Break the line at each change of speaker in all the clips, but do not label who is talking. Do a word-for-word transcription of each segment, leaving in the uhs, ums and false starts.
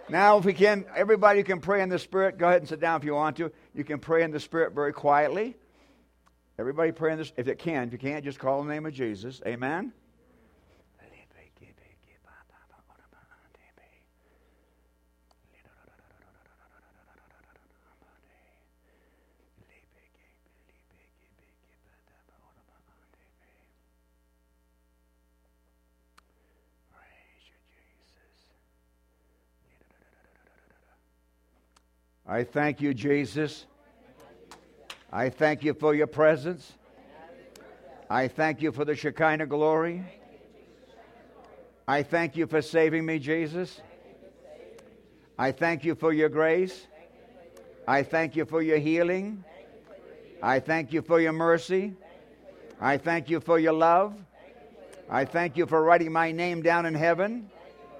Now, if we can, everybody can pray in the Spirit. Go ahead and sit down if you want to. You can pray in the Spirit very quietly. Everybody pray in this, if you can. If you can't, just call the name of Jesus. Amen. I thank you, Jesus. I thank you for your presence. I thank you for the Shekinah glory. I thank you for saving me, Jesus. I thank you for your grace. I thank you for your healing. I thank you for your mercy. I thank you for your love. I thank you for writing my name down in heaven.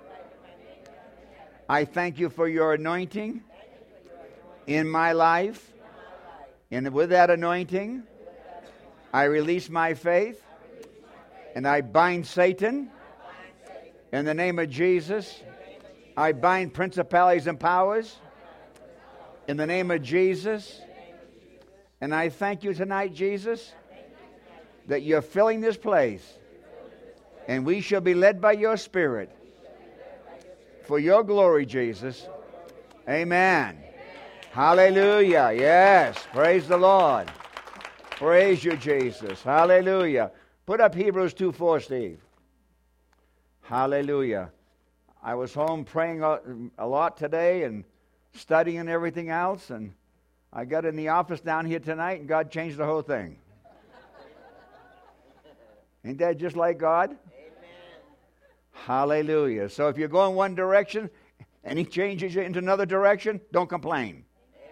I thank you for your anointing in my life. And with that anointing, I release my faith, and I bind Satan. In the name of Jesus, I bind principalities and powers. In the name of Jesus. And I thank you tonight, Jesus, that you're filling this place, and we shall be led by your Spirit. For your glory, Jesus. Amen. Hallelujah. Yes. Praise the Lord. Praise you, Jesus. Hallelujah. Put up Hebrews two four, Steve. Hallelujah. I was home praying a lot today and studying and everything else, and I got in the office down here tonight, and God changed the whole thing. Ain't that just like God? Amen. Hallelujah. So if you're going one direction and He changes you into another direction, don't complain.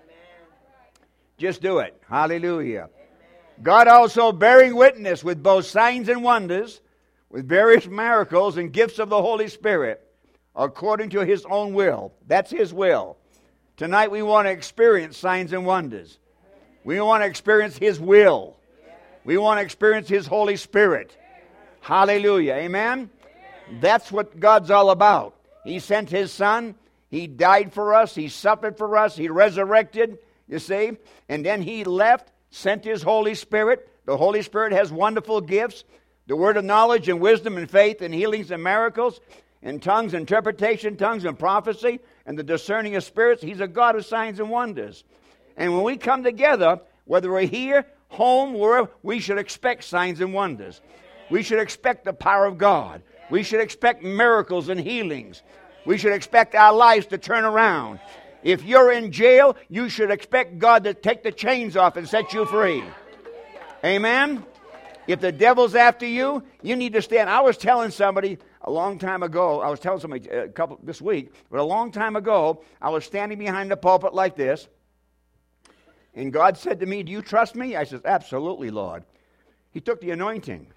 Just do it. Hallelujah. Amen. God also bearing witness with both signs and wonders, with various miracles and gifts of the Holy Spirit, according to His own will. That's His will. Tonight we want to experience signs and wonders. We want to experience His will. We want to experience His Holy Spirit. Hallelujah. Amen? That's what God's all about. He sent His Son. He died for us. He suffered for us. He resurrected. You see? And then He left, sent His Holy Spirit. The Holy Spirit has wonderful gifts. The word of knowledge and wisdom and faith and healings and miracles and tongues, interpretation, tongues and prophecy and the discerning of spirits. He's a God of signs and wonders. And when we come together, whether we're here, home, wherever, we should expect signs and wonders. We should expect the power of God. We should expect miracles and healings. We should expect our lives to turn around. If you're in jail, you should expect God to take the chains off and set you free. Amen? If the devil's after you, you need to stand. I was telling somebody a long time ago, I was telling somebody a couple this week, but a long time ago, I was standing behind the pulpit like this, and God said to me, "Do you trust me?" I said, "Absolutely, Lord." He took the anointing.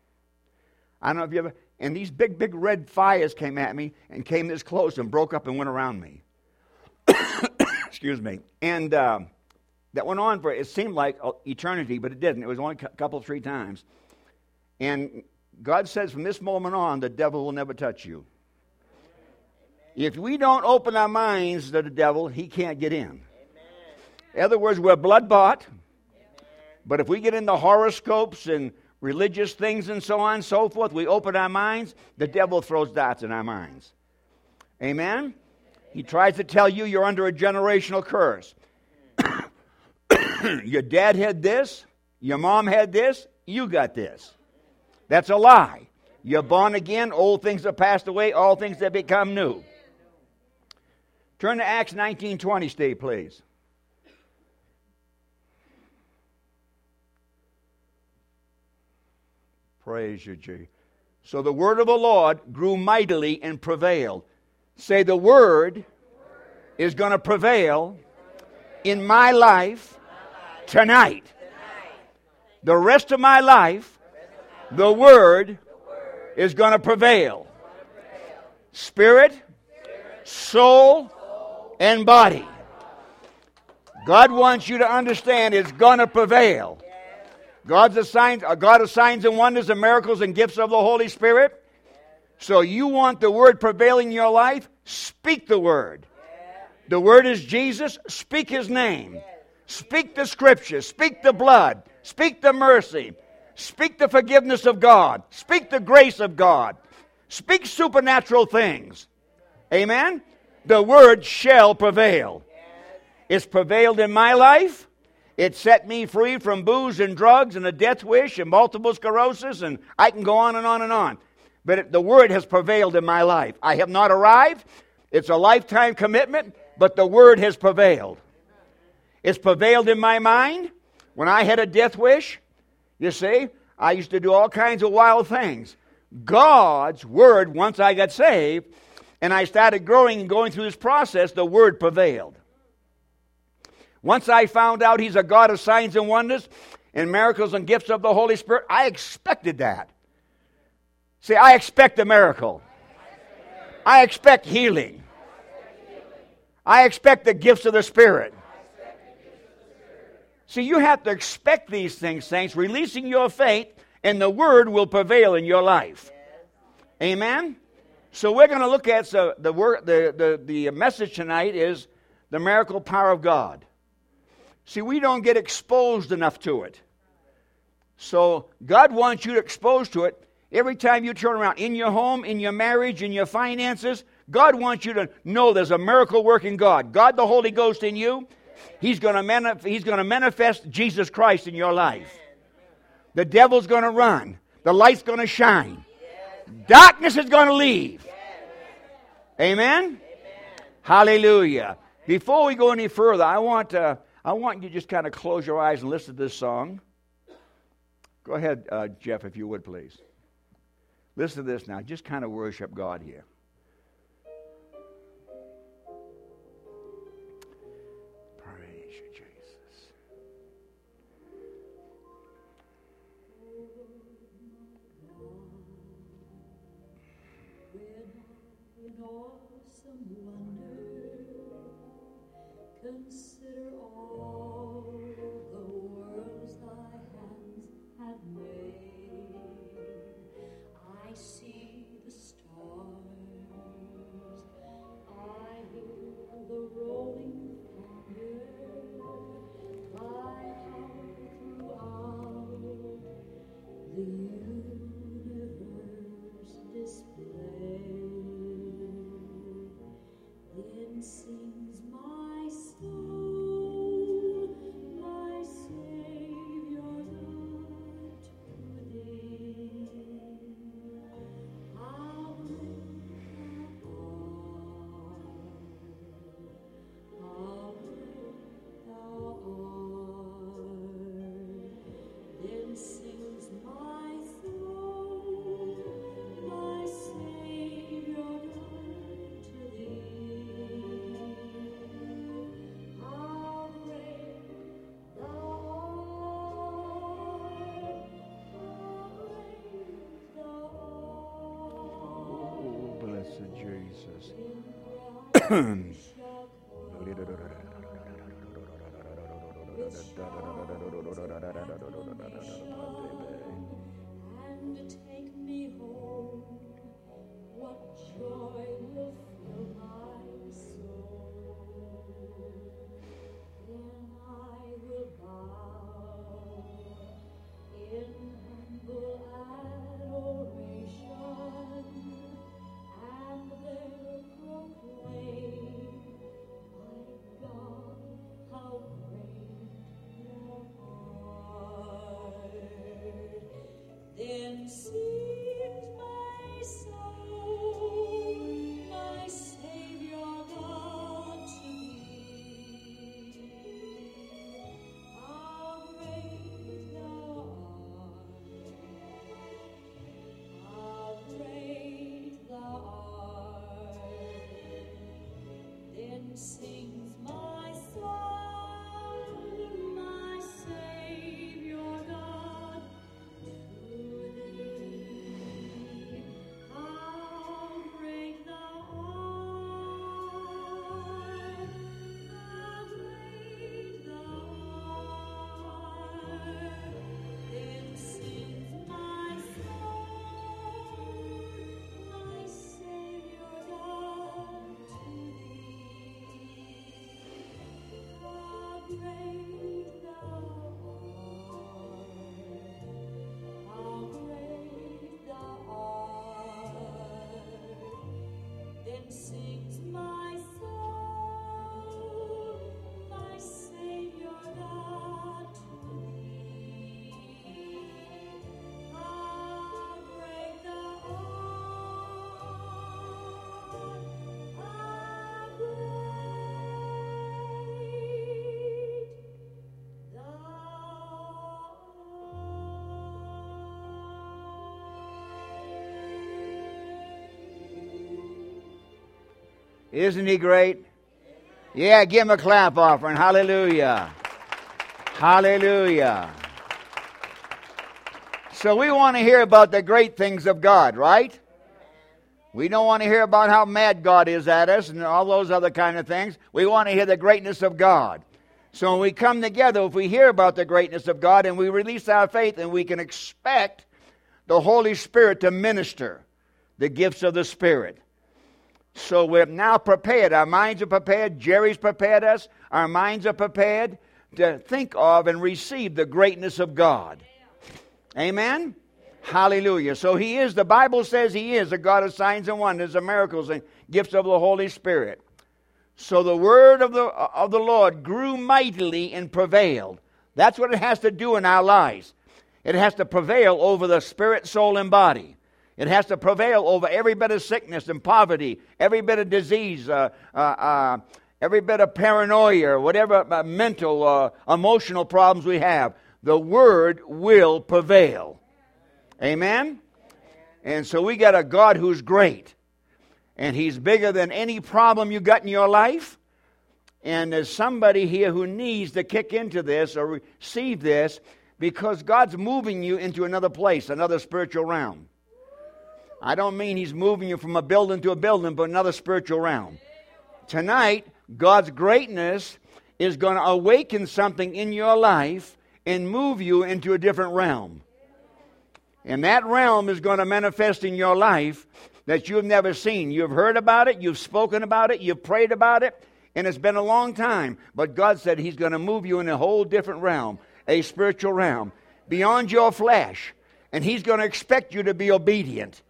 I don't know if you ever, and these big, big red fires came at me and came this close and broke up and went around me. Excuse me. And uh, that went on for, it seemed like eternity, but it didn't. It was only a couple, three times. And God says from this moment on, the devil will never touch you. If we don't open our minds to the devil, he can't get in. In other words, we're blood-bought. But if we get into horoscopes and religious things and so on and so forth, we open our minds, the devil throws darts in our minds. Amen? He tries to tell you you're under a generational curse. Your dad had this, your mom had this, you got this. That's a lie. You're born again, old things have passed away, all things have become new. Turn to Acts nineteen twenty, Steve, please. Praise you, G. So the word of the Lord grew mightily and prevailed. Say, the word is going to prevail in my life tonight. The rest of my life, the word is going to prevail. Spirit, soul, and body. God wants you to understand it's going to prevail. God's a, sign, a God of signs and wonders and miracles and gifts of the Holy Spirit. So you want the word prevailing in your life? Speak the word. The Word is Jesus. Speak His name. Speak the Scriptures. Speak the blood. Speak the mercy. Speak the forgiveness of God. Speak the grace of God. Speak supernatural things. Amen? The Word shall prevail. It's prevailed in my life. It set me free from booze and drugs and a death wish and multiple sclerosis, and I can go on and on and on. But it, the Word has prevailed in my life. I have not arrived. It's a lifetime commitment, but the Word has prevailed. It's prevailed in my mind. When I had a death wish, you see, I used to do all kinds of wild things. God's Word, once I got saved, and I started growing and going through this process, the Word prevailed. Once I found out He's a God of signs and wonders and miracles and gifts of the Holy Spirit, I expected that. See, I expect a miracle. I expect healing. I expect the gifts of the Spirit. See, you have to expect these things, saints, releasing your faith, and the Word will prevail in your life. Amen? So we're going to look at, so the, word, the, the, the message tonight is the miracle power of God. See, we don't get exposed enough to it. So God wants you to expose to it every time you turn around. In your home, in your marriage, in your finances, God wants you to know there's a miracle working God. God the Holy Ghost in you. He's going to manif- He's going to manifest Jesus Christ in your life. The devil's going to run. The light's going to shine. Darkness is going to leave. Amen? Hallelujah. Before we go any further, I want uh, I want you to just kind of close your eyes and listen to this song. Go ahead, uh, Jeff, if you would, please. Listen to this now. Just kind of worship God here. Praise you, Jesus.
In awesome wonder, consider all the worlds thy hands have made. I see the stars, I hear the rolling thunder, thy power throughout the universe displayed. Then sings my soul, my Savior's love to thee. How great thou art, how great thou art. Then sings my soul, my Savior love to thee. How great thou art, how great thou
Oh, blessed Jesus.
and take me home. What joy will fill my soul? Then I will bow in humble adoration, and there proclaim, my God, how great thou art. Then sing sings my soul, my Savior God to thee. How great thou art, how great thou
Isn't he great? Yeah, give him a clap offering. Hallelujah. Hallelujah. So we want to hear about the great things of God, right? We don't want to hear about how mad God is at us and all those other kind of things. We want to hear the greatness of God. So when we come together, if we hear about the greatness of God and we release our faith, and we can expect the Holy Spirit to minister the gifts of the Spirit. So we're now prepared. Our minds are prepared. Jerry's prepared us. Our minds are prepared to think of and receive the greatness of God. Amen? Hallelujah. So he is, the Bible says he is a God of signs and wonders and miracles and gifts of the Holy Spirit. So the word of the, of the Lord grew mightily and prevailed. That's what it has to do in our lives. It has to prevail over the spirit, soul, and body. It has to prevail over every bit of sickness and poverty, every bit of disease, uh, uh, uh, every bit of paranoia, whatever uh, mental, uh, emotional problems we have. The Word will prevail. Amen? And so we got a God who's great. And He's bigger than any problem you got in your life. And there's somebody here who needs to kick into this or receive this, because God's moving you into another place, another spiritual realm. I don't mean He's moving you from a building to a building, but another spiritual realm. Tonight, God's greatness is going to awaken something in your life and move you into a different realm. And that realm is going to manifest in your life that you've never seen. You've heard about it, you've spoken about it, you've prayed about it, and it's been a long time. But God said He's going to move you in a whole different realm, a spiritual realm, beyond your flesh. And He's going to expect you to be obedient.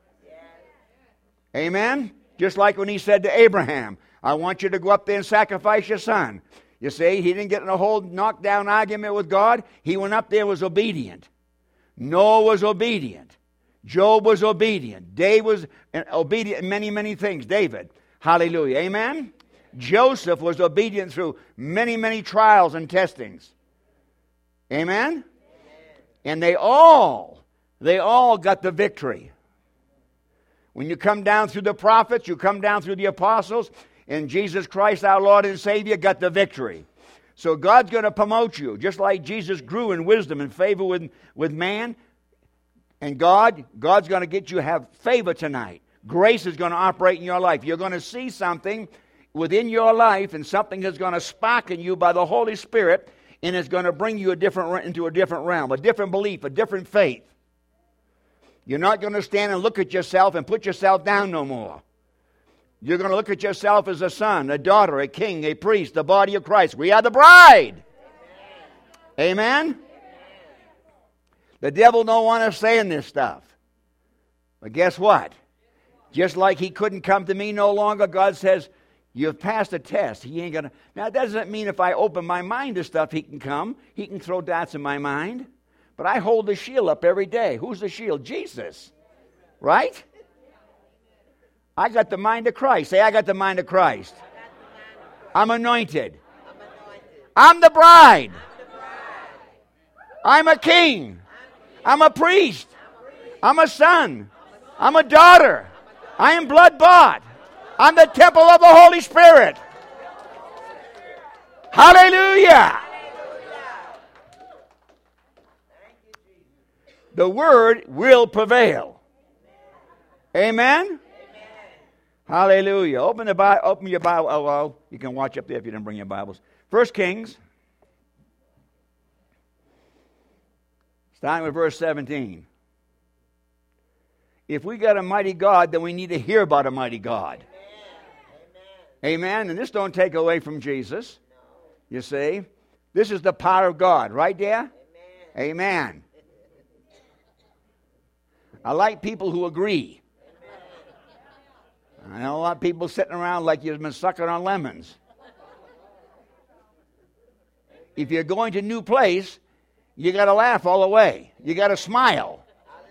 Amen? Just like when He said to Abraham, I want you to go up there and sacrifice your son. You see, he didn't get in a whole knockdown argument with God. He went up there and was obedient. Noah was obedient. Job was obedient. David was obedient in many, many things. David. Hallelujah. Amen? Joseph was obedient through many, many trials and testings. Amen? Amen. And they all, they all got the victory. When you come down through the prophets, you come down through the apostles, and Jesus Christ, our Lord and Savior, got the victory. So God's going to promote you, just like Jesus grew in wisdom and favor with, with man and God. God's going to get you to have favor tonight. Grace is going to operate in your life. You're going to see something within your life, and something is going to spark in you by the Holy Spirit, and it's going to bring you a different into a different realm, a different belief, a different faith. You're not going to stand and look at yourself and put yourself down no more. You're going to look at yourself as a son, a daughter, a king, a priest, the body of Christ. We are the bride. Amen? Amen? The devil don't want us saying this stuff. But guess what? Just like he couldn't come to me no longer, God says, you've passed a test. He ain't going to. Now, that doesn't mean if I open my mind to stuff, he can come. He can throw darts in my mind. But I hold the shield up every day. Who's the shield? Jesus. Right? I got the mind of Christ. Say, I got the mind of Christ. I'm anointed. I'm the bride. I'm a king. I'm a priest. I'm a son. I'm a daughter. I am blood bought. I'm the temple of the Holy Spirit. Hallelujah. The word will prevail. Amen? Amen. Hallelujah. Open the Bible. Open your Bible. Oh, well, you can watch up there if you didn't bring your Bibles. First Kings, starting with verse seventeen. If we got a mighty God, then we need to hear about a mighty God. Amen. Amen. And this don't take away from Jesus. No. You see, this is the power of God, right there. Amen. Amen. I like people who agree. I know a want people sitting around like you've been sucking on lemons. If you're going to a new place, you got to laugh all the way. You got to smile.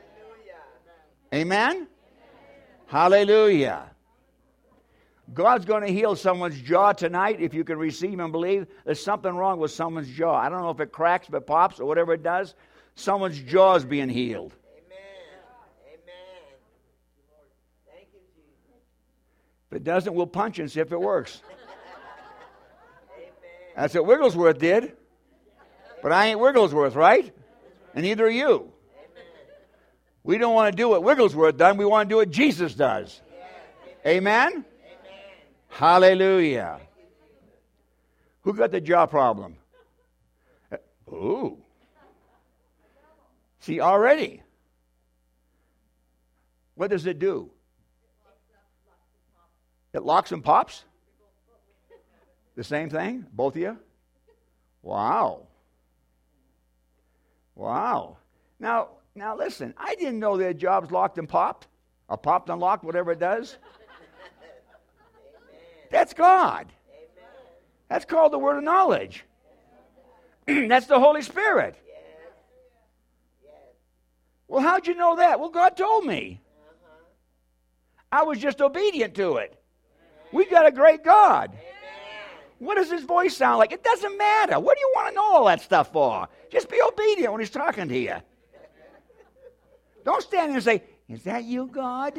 Amen? Amen? Hallelujah. God's going to heal someone's jaw tonight if you can receive and believe. There's something wrong with someone's jaw. I don't know if it cracks, if it pops, or whatever it does. Someone's jaw is being healed.
Amen. Amen. Thank you, Jesus.
If it doesn't, we'll punch and see if it works.
Amen.
That's what Wigglesworth did. But I ain't Wigglesworth, right? And neither are you.
Amen.
We don't want to do what Wigglesworth done. We want to do what Jesus does.
Yeah.
Amen?
Amen.
Hallelujah. Who got the jaw problem? Ooh. See, already. What does it do? It locks and pops? The same thing? Both of you? Wow. Wow. Now, now listen, I didn't know their jobs locked and popped, or popped and locked, whatever it does. That's God. That's called the word of knowledge. That's the Holy Spirit. Well, how'd you know that? Well, God told me. I was just obedient to it. We got a great God. What does his voice sound like? It doesn't matter. What do you want to know all that stuff for? Just be obedient when he's talking to you. Don't stand there and say, is that you, God?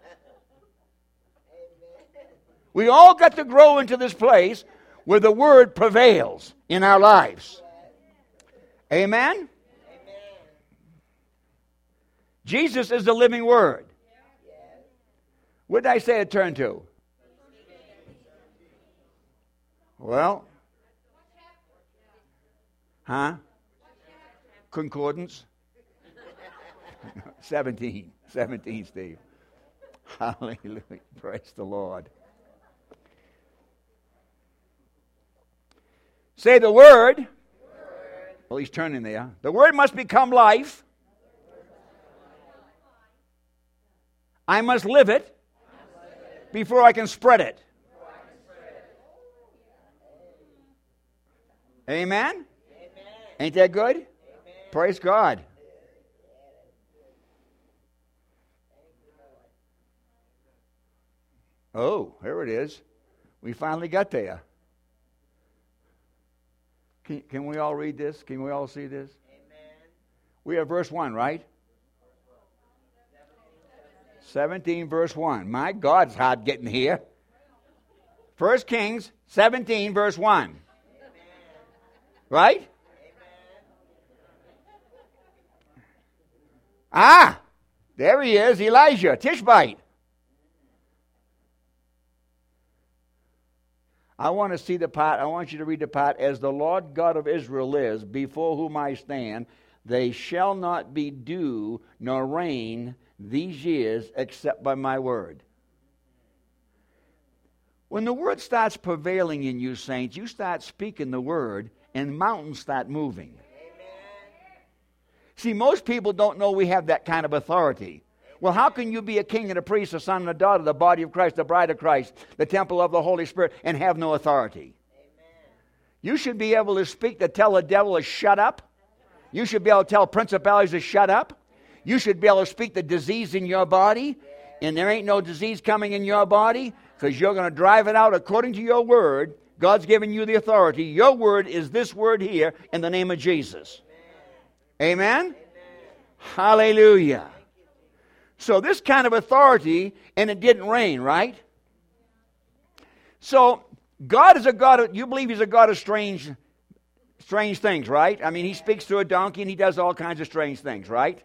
We all got to grow into this place where the word prevails in our lives. Amen?
Amen.
Jesus is the living word. What did I say it turned to? Well, huh? Concordance? seventeen. seventeen, Steve. Hallelujah. Praise the Lord. Say the word. word. Well, he's turning there. The word must become life. I must live it before I can spread it. Amen? Amen? Ain't that good? Amen. Praise God. Oh, here it is. We finally got there. Can, can we all read this? Can we all see this?
Amen.
We have verse one, right? seventeen, verse one. My God's hard getting here. First Kings seventeen, verse one. Right? Amen. Ah, there he is, Elijah, Tishbite. I want to see the part, I want you to read the part, as the Lord God of Israel lives, before whom I stand, they shall not be dew nor rain these years except by my word. When the word starts prevailing in you, saints, you start speaking the word, and mountains start moving.
Amen.
See, most people don't know we have that kind of authority. Well, how can you be a king and a priest, a son and a daughter, the body of Christ, the bride of Christ, the temple of the Holy Spirit, and have no authority?
Amen.
You should be able to speak to tell the devil to shut up. You should be able to tell principalities to shut up. You should be able to speak the disease in your body, and there ain't no disease coming in your body, because you're going to drive it out according to your word. God's given you the authority. Your word is this word here in the name of Jesus. Amen? Amen? Hallelujah. So this kind of authority, and it didn't rain, right? So God is a God of, you believe he's a God of strange, strange things, right? I mean, he speaks through a donkey and he does all kinds of strange things, right?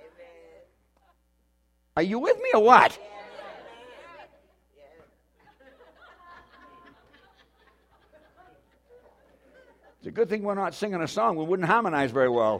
Are you with me or what? It's a good thing we're not singing a song. We wouldn't harmonize very well.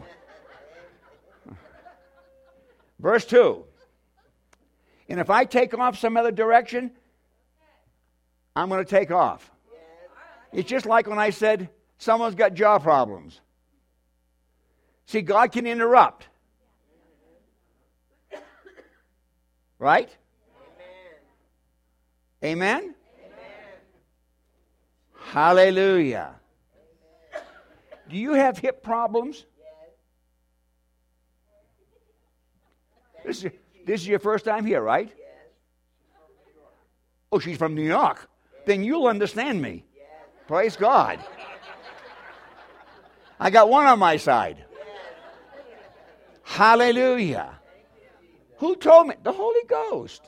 Verse two. And if I take off some other direction, I'm going to take off. It's just like when I said, someone's got jaw problems. See, God can interrupt. Right? Amen? Amen. Hallelujah. Amen. Do you have hip problems? Yes. This is, this is your first time here, right? Yes. Oh, she's from New York. Yes. Then you'll understand me. Yes. Praise God. I got one on my side. Yes. Hallelujah. Who told me? The Holy Ghost.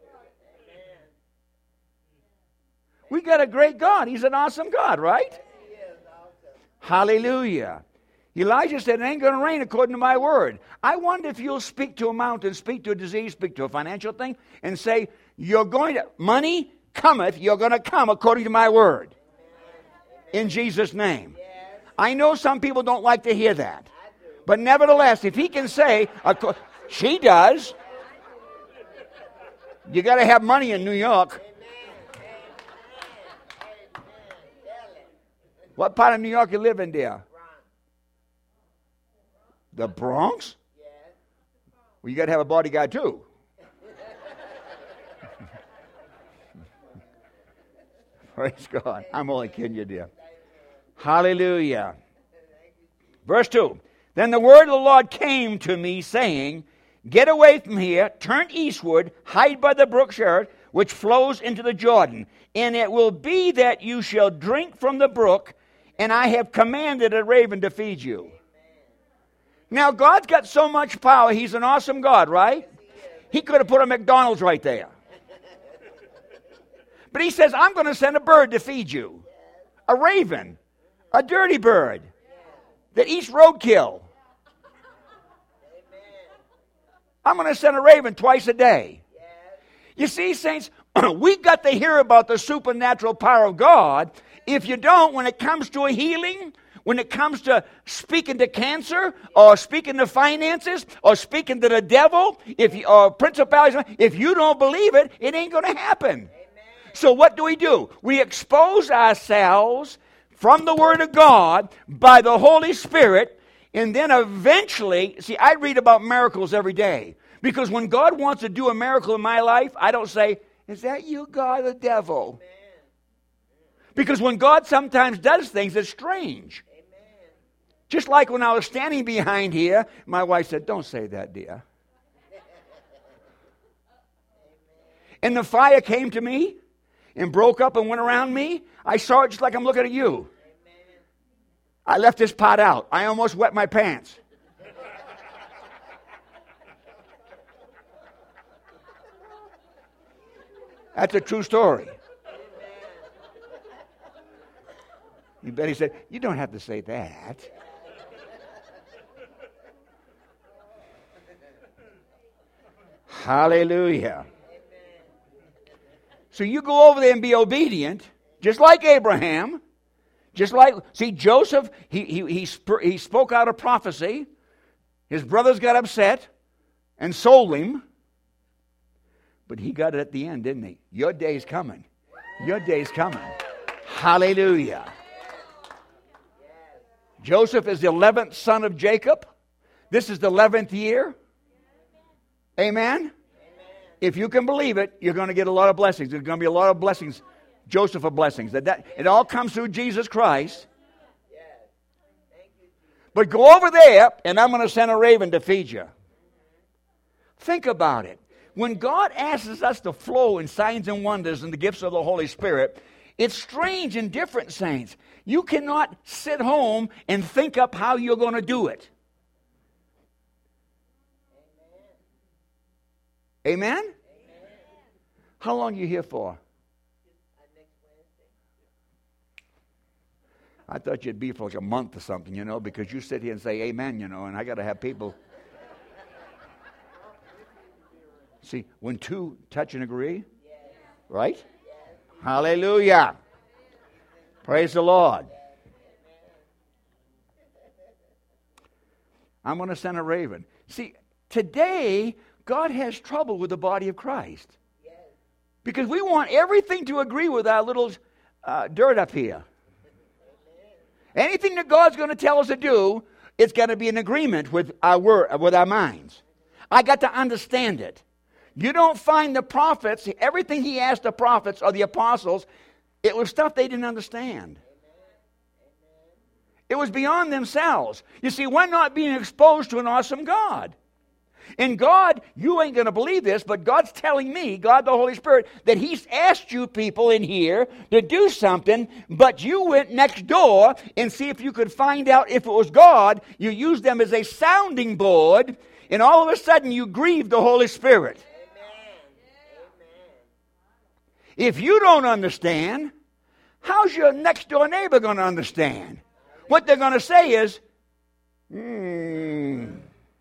We got a great God. He's an awesome God, right? Hallelujah. Elijah said, it ain't going to rain according to my word. I wonder if you'll speak to a mountain, speak to a disease, speak to a financial thing, and say, you're going to, money cometh, you're going to come according to my word. In Jesus' name. I know some people don't like to hear that. But nevertheless, if he can say, she does, you got to have money in New York. What part of New York you live in, dear? The Bronx? Yes. Well, you got to have a bodyguard too. Praise God. I'm only kidding you, dear. Hallelujah. Verse two. Then the word of the Lord came to me, saying, get away from here, turn eastward, hide by the brook Cherith, which flows into the Jordan. And it will be that you shall drink from the brook, and I have commanded a raven to feed you. Amen. Now, God's got so much power. He's an awesome God, right? Yes, he, he could have put a McDonald's right there. But he says, I'm going to send a bird to feed you. Yes. A raven. A dirty bird. Yes. That eats roadkill. Amen. I'm going to send a raven twice a day. Yes. You see, saints, we got to hear about the supernatural power of God. If you don't, when it comes to a healing, when it comes to speaking to cancer, or speaking to finances, or speaking to the devil, if you, or principalities, if you don't believe it, it ain't going to happen. Amen. So what do we do? We expose ourselves from the Word of God by the Holy Spirit, and then eventually, see, I read about miracles every day. Because when God wants to do a miracle in my life, I don't say, is that you, God, or the devil? Amen. Because when God sometimes does things, it's strange. Amen. Just like when I was standing behind here, my wife said, don't say that, dear. And the fire came to me and broke up and went around me. I saw it just like I'm looking at you. Amen. I left this pot out. I almost wet my pants. That's a true story. You bet he said, you don't have to say that. Hallelujah. So you go over there and be obedient, just like Abraham, just like, see, Joseph, he, he, he, sp- he spoke out a prophecy. His brothers got upset and sold him. But he got it at the end, didn't he? Your day's coming. Your day's coming. Hallelujah. Joseph is the eleventh son of Jacob. This is the eleventh year. Amen? Amen? If you can believe it, you're going to get a lot of blessings. There's going to be a lot of blessings. Joseph of blessings. That, that it all comes through Jesus Christ. But go over there, and I'm going to send a raven to feed you. Think about it. When God asks us to flow in signs and wonders and the gifts of the Holy Spirit, it's strange and different, saints. You cannot sit home and think up how you're going to do it. Amen? Amen? Amen. How long are you here for? I thought you'd be for like a month or something, you know, because you sit here and say amen, you know, and I got to have people. See, when two touch and agree, right? Hallelujah. Praise the Lord. I'm going to send a raven. See, today, God has trouble with the body of Christ. Because we want everything to agree with our little uh, dirt up here. Anything that God's going to tell us to do, it's got to be in agreement with our word, with our minds. I got to understand it. You don't find the prophets, everything he asked the prophets or the apostles, it was stuff they didn't understand. It was beyond themselves. You see, we're not being exposed to an awesome God. And God, you ain't going to believe this, but God's telling me, God the Holy Spirit, that He's asked you people in here to do something, but you went next door and see if you could find out if it was God. You used them as a sounding board, and all of a sudden you grieved the Holy Spirit. If you don't understand, how's your next door neighbor going to understand? What they're going to say is, hmm.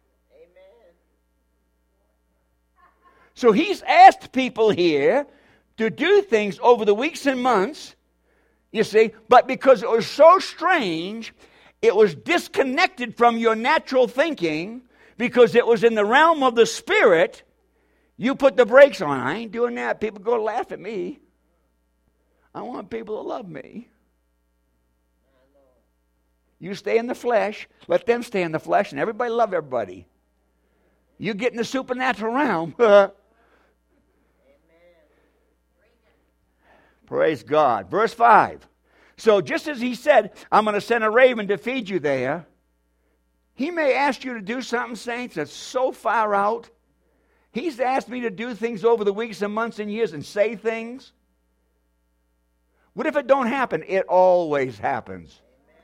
So he's asked people here to do things over the weeks and months, you see, but because it was so strange, it was disconnected from your natural thinking, because it was in the realm of the Spirit, you put the brakes on. I ain't doing that. People go laugh at me. I want people to love me. You stay in the flesh, let them stay in the flesh, and everybody love everybody. You get in the supernatural realm. Praise God. Verse five. So just as he said, I'm going to send a raven to feed you there, he may ask you to do something, saints, that's so far out. He's asked me to do things over the weeks and months and years and say things. What if it don't happen? It always happens.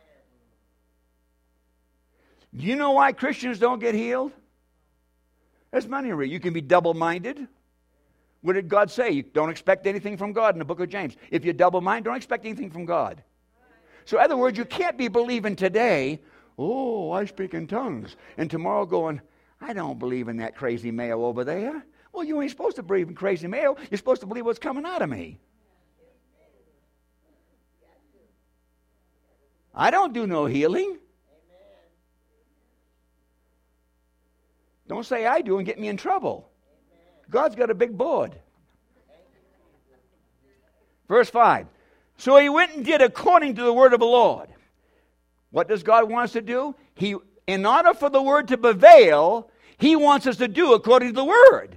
Do you know why Christians don't get healed? There's many reasons. You can be double-minded. What did God say? You don't expect anything from God in the book of James. If you're double-minded, don't expect anything from God. So in other words, you can't be believing today, oh, I speak in tongues, and tomorrow going, I don't believe in that crazy male over there. Well, you ain't supposed to believe in crazy male. You're supposed to believe what's coming out of me. I don't do no healing. Don't say I do and get me in trouble. God's got a big board. Verse five. So he went and did according to the word of the Lord. What does God want us to do? He, in order for the word to prevail, he wants us to do according to the word.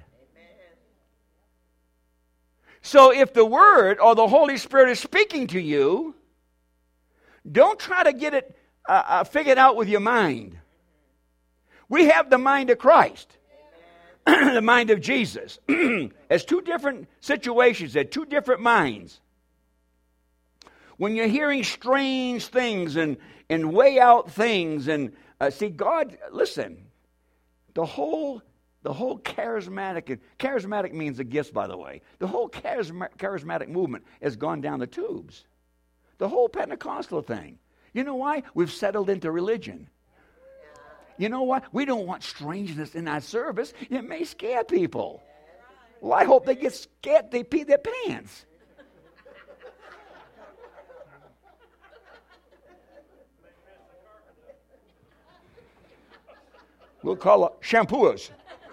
So if the word or the Holy Spirit is speaking to you, don't try to get it uh, uh, figured out with your mind. We have the mind of Christ. The mind of Jesus. As two different situations, they're two different minds. When you're hearing strange things and, and way out things, and uh, see, God, listen, the whole the whole charismatic, charismatic means the gifts, by the way. The whole charisma, charismatic movement has gone down the tubes. The whole Pentecostal thing. You know why? We've settled into religion. You know what? We don't want strangeness in our service. It may scare people. Well, I hope they get scared. They pee their pants. We'll call it shampooers.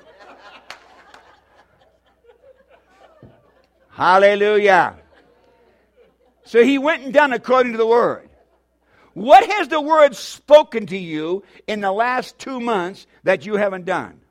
Hallelujah. So he went and done according to the word. What has the word spoken to you in the last two months that you haven't done?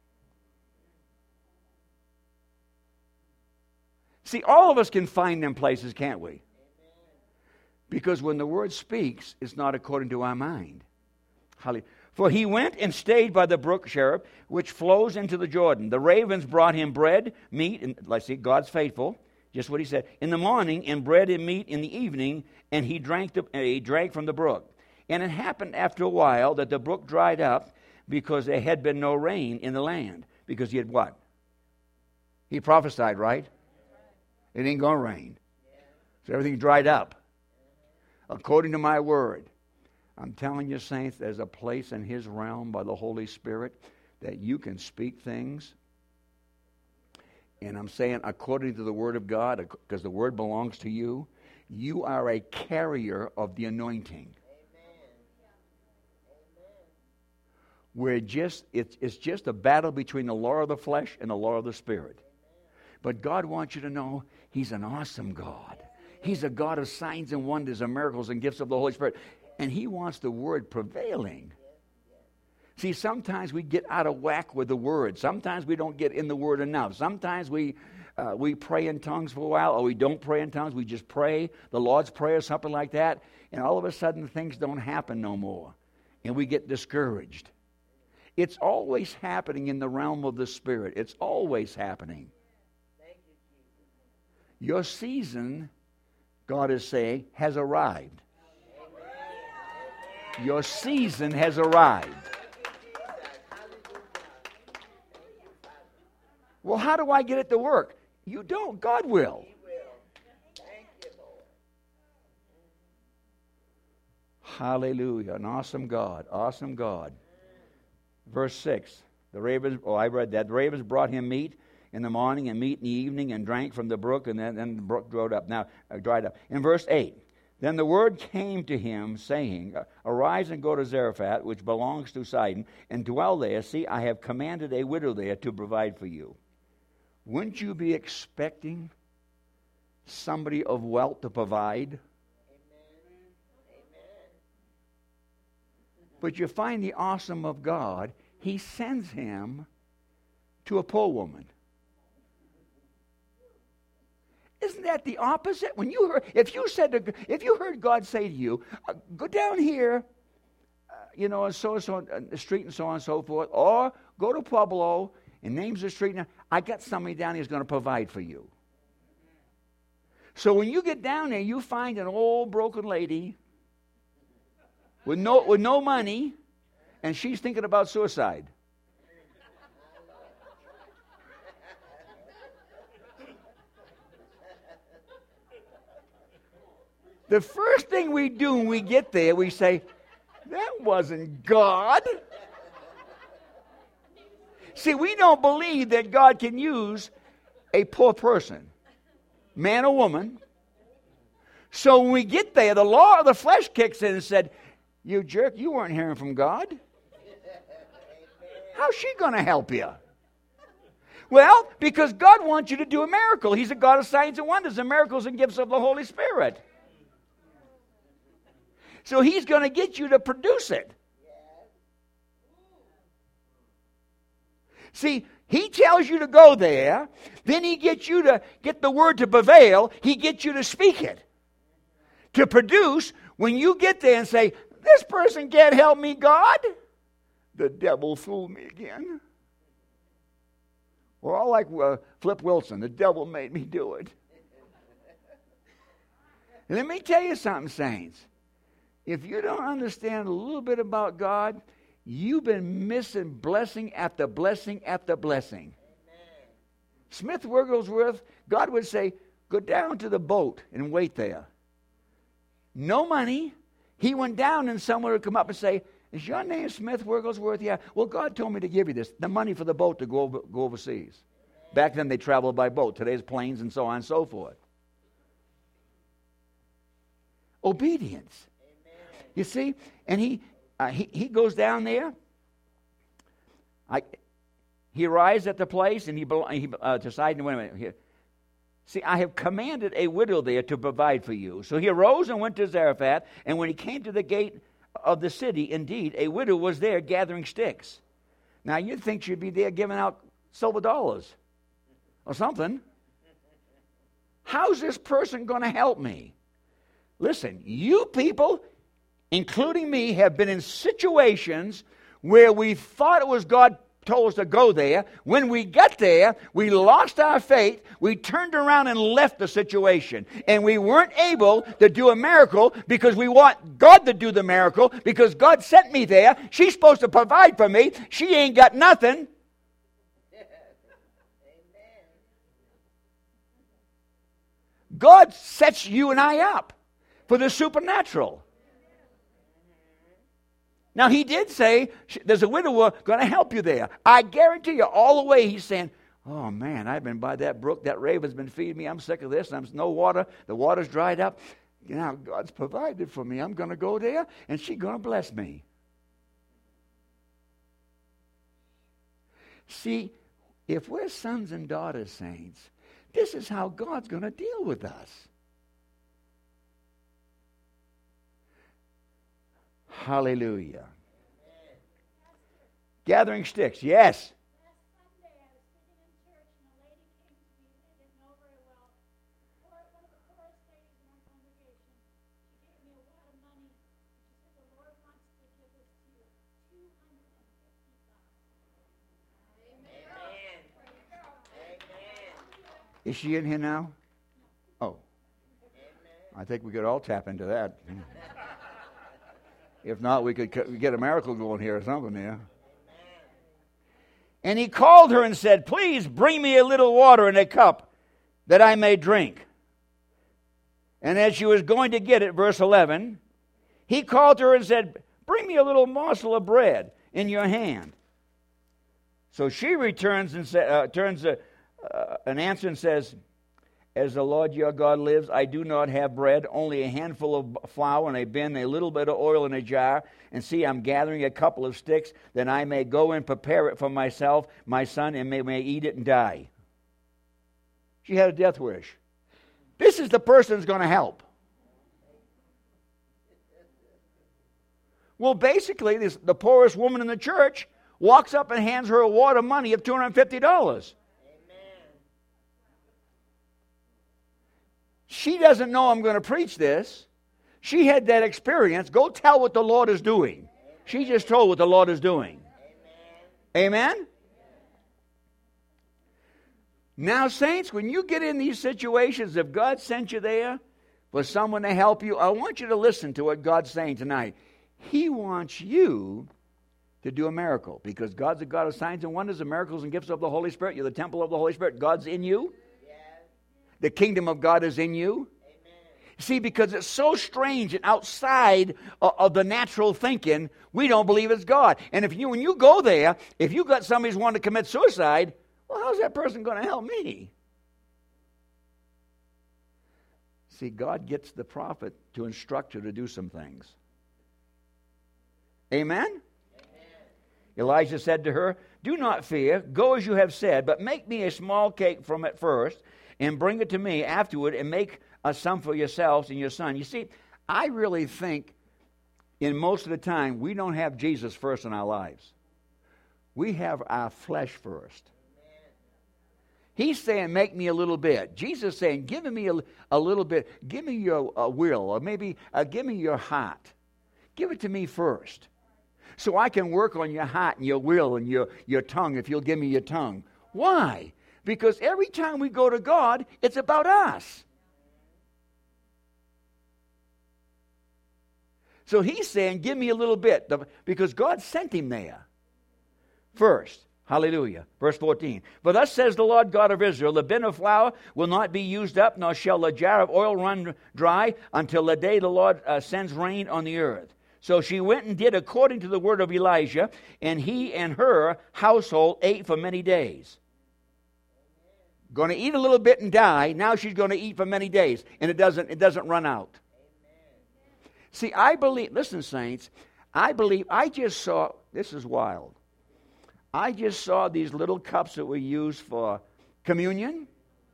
See, all of us can find them places, can't we? Because when the word speaks, it's not according to our mind. Hallelujah. For he went and stayed by the brook Cherith, which flows into the Jordan. The ravens brought him bread, meat, and let's see, God's faithful. Just what he said. In the morning, and bread and meat in the evening, and he drank the, uh, he drank from the brook. And it happened after a while that the brook dried up because there had been no rain in the land. Because he had what? He prophesied, right? It ain't going to rain. So everything dried up. According to my word. I'm telling you, saints, there's a place in his realm by the Holy Spirit that you can speak things. And I'm saying according to the word of God, because the word belongs to you, you are a carrier of the anointing. We're just, it's, it's just a battle between the law of the flesh and the law of the Spirit. But God wants you to know he's an awesome God. He's a God of signs and wonders and miracles and gifts of the Holy Spirit. And he wants the word prevailing. See, sometimes we get out of whack with the Word. Sometimes we don't get in the Word enough. Sometimes we uh, we pray in tongues for a while, or we don't pray in tongues. We just pray the Lord's Prayer, something like that, and all of a sudden things don't happen no more, and we get discouraged. It's always happening in the realm of the Spirit. It's always happening. Your season, God is saying, has arrived. Your season has arrived. Well, how do I get it to work? You don't. God will. Hallelujah. An awesome God. Awesome God. Verse six. The ravens, oh, I read that. The ravens brought him meat in the morning and meat in the evening, and drank from the brook, and then, then the brook dried up. Now, uh, dried up. In verse eight. Then the word came to him, saying, Arise and go to Zarephath, which belongs to Sidon, and dwell there. See, I have commanded a widow there to provide for you. Wouldn't you be expecting somebody of wealth to provide?
Amen. Amen.
But you find the awesome of God. He sends him to a poor woman. Isn't that the opposite? When you heard, if you said, to, if you heard God say to you, uh, go down here, uh, you know, and so and so, uh, the street and so on and so forth, or go to Pueblo and names the street. Now, I got somebody down here who's going to provide for you. So when you get down there, you find an old broken lady with no with no money, and she's thinking about suicide. The first thing we do when we get there, we say, that wasn't God. See, we don't believe that God can use a poor person, man or woman. So when we get there, the law of the flesh kicks in and said, you jerk, you weren't hearing from God. How's she going to help you? Well, because God wants you to do a miracle. He's a God of signs and wonders and miracles and gifts of the Holy Spirit. So he's going to get you to produce it. See, he tells you to go there, then he gets you to get the word to prevail, he gets you to speak it. To produce, when you get there and say, this person can't help me, God, the devil fooled me again. We're all like uh, Flip Wilson, the devil made me do it. Let me tell you something, saints. If you don't understand a little bit about God, you've been missing blessing after blessing after blessing. Amen. Smith Wigglesworth, God would say, go down to the boat and wait there. No money. He went down and someone would come up and say, is your name Smith Wigglesworth? Yeah. Well, God told me to give you this, the money for the boat to go, over, go overseas. Amen. Back then they traveled by boat. Today's planes and so on and so forth. Obedience. You see, and he uh, he he goes down there. I he arrives at the place, and he he uh, decided. Wait a minute. Here. See, I have commanded a widow there to provide for you. So he arose and went to Zarephath, and when he came to the gate of the city, indeed, a widow was there gathering sticks. Now you'd think she'd be there giving out silver dollars or something. How's this person going to help me? Listen, you people, including me, have been in situations where we thought it was God told us to go there. When we got there, we lost our faith. We turned around and left the situation. And we weren't able to do a miracle because we want God to do the miracle because God sent me there. She's supposed to provide for me. She ain't got nothing. God sets you and I up for the supernatural. Now, he did say, there's a widower going to help you there. I guarantee you, all the way he's saying, oh, man, I've been by that brook. That raven's been feeding me. I'm sick of this. There's no water. The water's dried up. You know, God's provided for me. I'm going to go there, and she's going to bless me. See, if we're sons and daughters, saints, this is how God's going to deal with us. Hallelujah. Gathering sticks, yes.
Last Sunday, I was sitting in church, and a lady came to me that I didn't know very well. Poor, one of the poorest ladies in our congregation. She gave me a wad of money. She said, "The Lord wants to give this to you, two hundred and fifty bucks."
Amen. Amen.
Is she in here now? Oh. I think we could all tap into that. If not, we could c- get a miracle going here or something here. And he called her and said, "Please bring me a little water in a cup that I may drink." And as she was going to get it, verse eleven, he called her and said, "Bring me a little morsel of bread in your hand." So she returns and sa- uh, turns a, uh, an answer and says, "As the Lord your God lives, I do not have bread, only a handful of flour in a bin, a little bit of oil in a jar. And see, I'm gathering a couple of sticks, that I may go and prepare it for myself, my son, and may, may eat it and die." She had a death wish. This is the person who's going to help. Well, basically, this, the poorest woman in the church walks up and hands her a wad of money of two hundred fifty dollars. She doesn't know I'm going to preach this. She had that experience. Go tell what the Lord is doing. She just told what the Lord is doing. Amen? Amen? Now, saints, when you get in these situations, if God sent you there for someone to help you, I want you to listen to what God's saying tonight. He wants you to do a miracle, because God's a God of signs and wonders and miracles and gifts of the Holy Spirit. You're the temple of the Holy Spirit. God's in you. The kingdom of God is in you. Amen. See, because it's so strange and outside of, of the natural thinking, we don't believe it's God. And if you, when you go there, if you got somebody who's wanting to commit suicide, well, how's that person going to help me? See, God gets the prophet to instruct you to do some things. Amen? Amen? Elijah said to her, "Do not fear. Go as you have said, but make me a small cake from it first, and bring it to me afterward, and make uh, some for yourselves and your son." You see, I really think in most of the time we don't have Jesus first in our lives. We have our flesh first. He's saying, "Make me a little bit." Jesus is saying, "Give me a, a little bit. Give me your uh, will, or maybe uh, give me your heart. Give it to me first, so I can work on your heart and your will and your, your tongue, if you'll give me your tongue." Why? Because every time we go to God, it's about us. So he's saying, give me a little bit, because God sent him there first. Hallelujah. Verse fourteen. "For thus says the Lord God of Israel, the bin of flour will not be used up, nor shall the jar of oil run dry, until the day the Lord uh, sends rain on the earth." So she went and did according to the word of Elijah, and he and her household ate for many days. Going to eat a little bit and die. Now she's going to eat for many days, and it doesn't it doesn't run out. Amen. See, I believe, listen, saints, I believe, I just saw, this is wild. I just saw these little cups that were used for communion,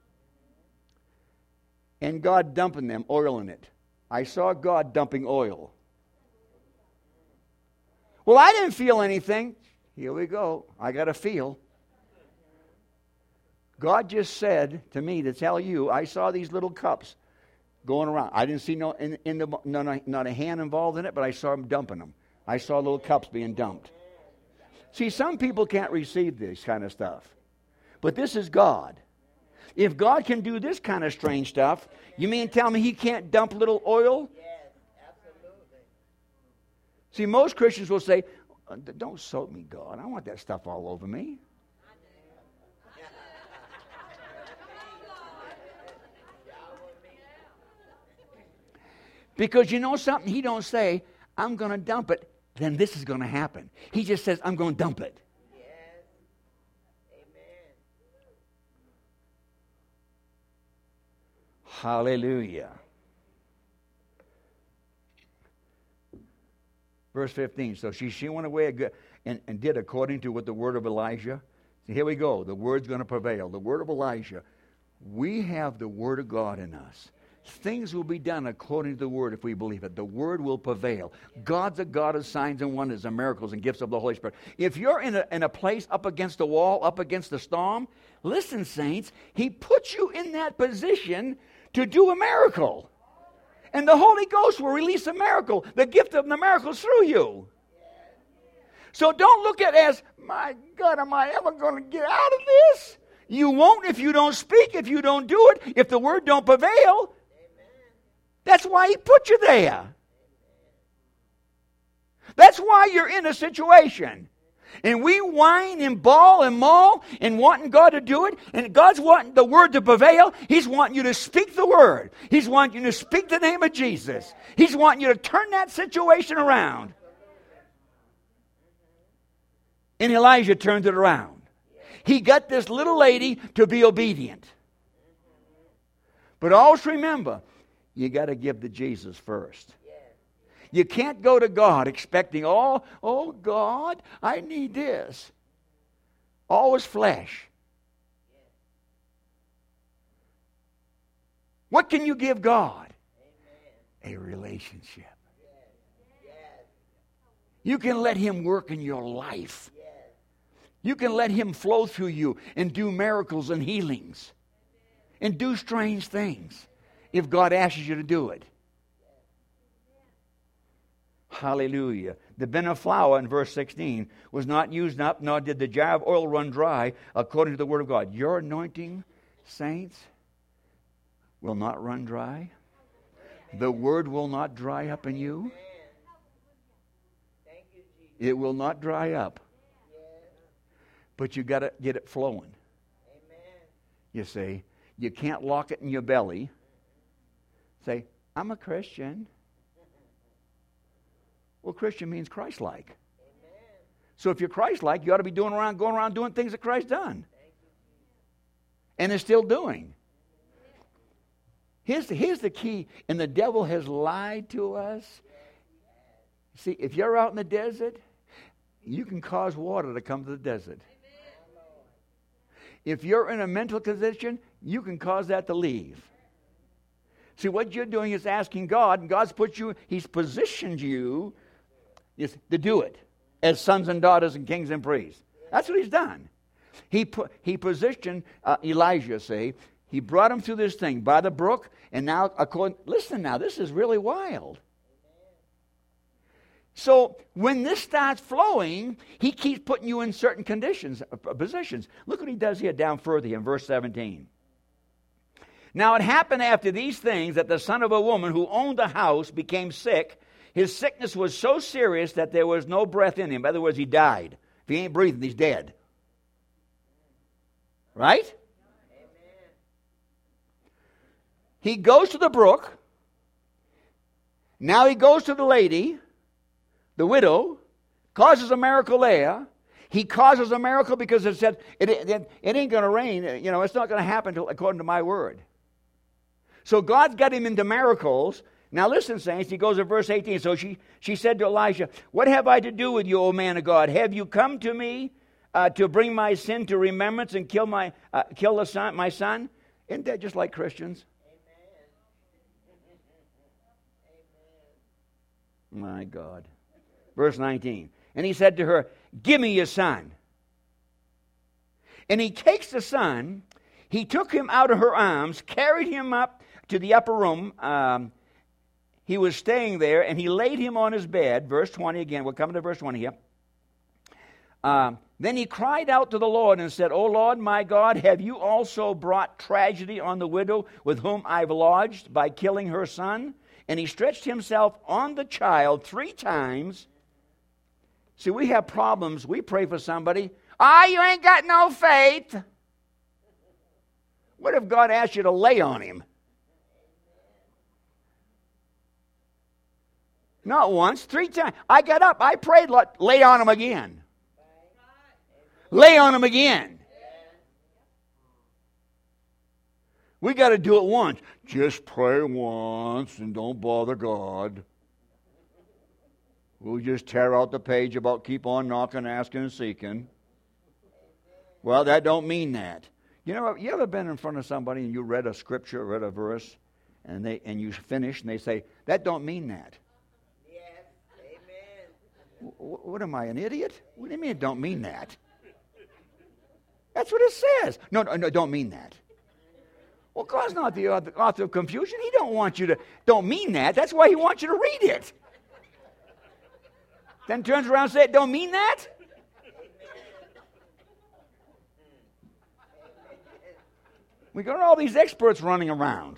and God dumping them, oil in it. I saw God dumping oil. Well, I didn't feel anything. Here we go. I got to feel. God just said to me to tell you, I saw these little cups going around. I didn't see no, in, in the, no, not a hand involved in it, but I saw them dumping them. I saw little cups being dumped. See, some people can't receive this kind of stuff. But this is God. If God can do this kind of strange stuff, you mean tell me he can't dump little oil?
Yes, absolutely.
See, most Christians will say, "Don't soak me, God. I want that stuff all over me." Because you know something? He don't say, "I'm going to dump it, then this is going to happen." He just says, "I'm going to dump it."
Yes. Amen.
Hallelujah. Verse fifteen. So she, she went away and, and did according to what the word of Elijah. So here we go. The word's going to prevail. The word of Elijah. We have the word of God in us. things will be done according to the Word if we believe it. The Word will prevail. God's a God of signs and wonders and miracles and gifts of the Holy Spirit. If you're in a, in a place up against a wall, up against a storm, listen, saints, He puts you in that position to do a miracle. And the Holy Ghost will release a miracle, the gift of the miracles through you. So don't look at it as, my God, am I ever going to get out of this? You won't if you don't speak, if you don't do it, if the Word don't prevail. That's why He put you there. That's why you're in a situation. And we whine and bawl and maul and wanting God to do it. And God's wanting the Word to prevail. He's wanting you to speak the Word. He's wanting you to speak the name of Jesus. He's wanting you to turn that situation around. And Elijah turned it around. He got this little lady to be obedient. But always remember, you got to give to Jesus first. You can't go to God expecting, oh, oh God, I need this. Always flesh. What can you give God? A relationship. You can let Him work in your life. You can let Him flow through you and do miracles and healings and do strange things if God asks you to do it. Hallelujah. The bin of flour in verse sixteen was not used up, nor did the jar of oil run dry, according to the Word of God. Your anointing, saints, will not run dry. The Word will not dry up in you. It will not dry up. But you got to get it flowing. You see, you can't lock it in your belly. Say, I'm a Christian. Well, Christian means Christ-like. So if you're Christ-like, you ought to be doing around, going around doing things that Christ done. And is still doing. Here's the, here's the key, and the devil has lied to us. See, if you're out in the desert, you can cause water to come to the desert. If you're in a mental condition, you can cause that to leave. See, what you're doing is asking God, and God's put you, He's positioned you is to do it as sons and daughters and kings and priests. That's what He's done. He put, he positioned uh, Elijah, see, He brought him through this thing by the brook, and now, according, listen now, this is really wild. So when this starts flowing, He keeps putting you in certain conditions, uh, positions. Look what He does here down further in verse seventeen. Now it happened after these things that the son of a woman who owned a house became sick. His sickness was so serious that there was no breath in him. In other words, he died. If he ain't breathing, he's dead. Right? Amen. He goes to the brook. Now he goes to the lady, the widow, causes a miracle there. He causes a miracle because it said, it, it, it ain't going to rain. You know, it's not going to happen till, according to my word. So God's got him into miracles. Now listen, saints, he goes to verse eighteen. So she, she said to Elijah, what have I to do with you, O man of God? Have you come to me uh, to bring my sin to remembrance and kill my uh, kill the son, my son? Isn't that just like Christians? Amen. My God. Verse nineteen. And he said to her, give me your son. And he takes the son, he took him out of her arms, carried him up to the upper room. Um, he was staying there, and he laid him on his bed. Verse twenty again. We're coming to verse twenty here. Um, then he cried out to the Lord and said, O Lord, my God, have you also brought tragedy on the widow with whom I've lodged by killing her son? And he stretched himself on the child three times. See, we have problems. We pray for somebody. Ah, oh, you ain't got no faith. What if God asked you to lay on him? Not once, three times. I got up, I prayed, lay on him again. Lay on him again. We got to do it once. Just pray once and don't bother God. We'll just tear out the page about keep on knocking, asking, and seeking. Well, that don't mean that. You know, you ever been in front of somebody and you read a scripture, read a verse, And they and you finish, and they say, that don't mean that.
Yes. Amen.
W- what am I, an idiot? What do you mean it don't mean that? That's what it says. No, no, no, don't mean that. Well, God's not the author of confusion. He don't want you to, don't mean that. That's why he wants you to read it. Then turns around and says, don't mean that? We got all these experts running around.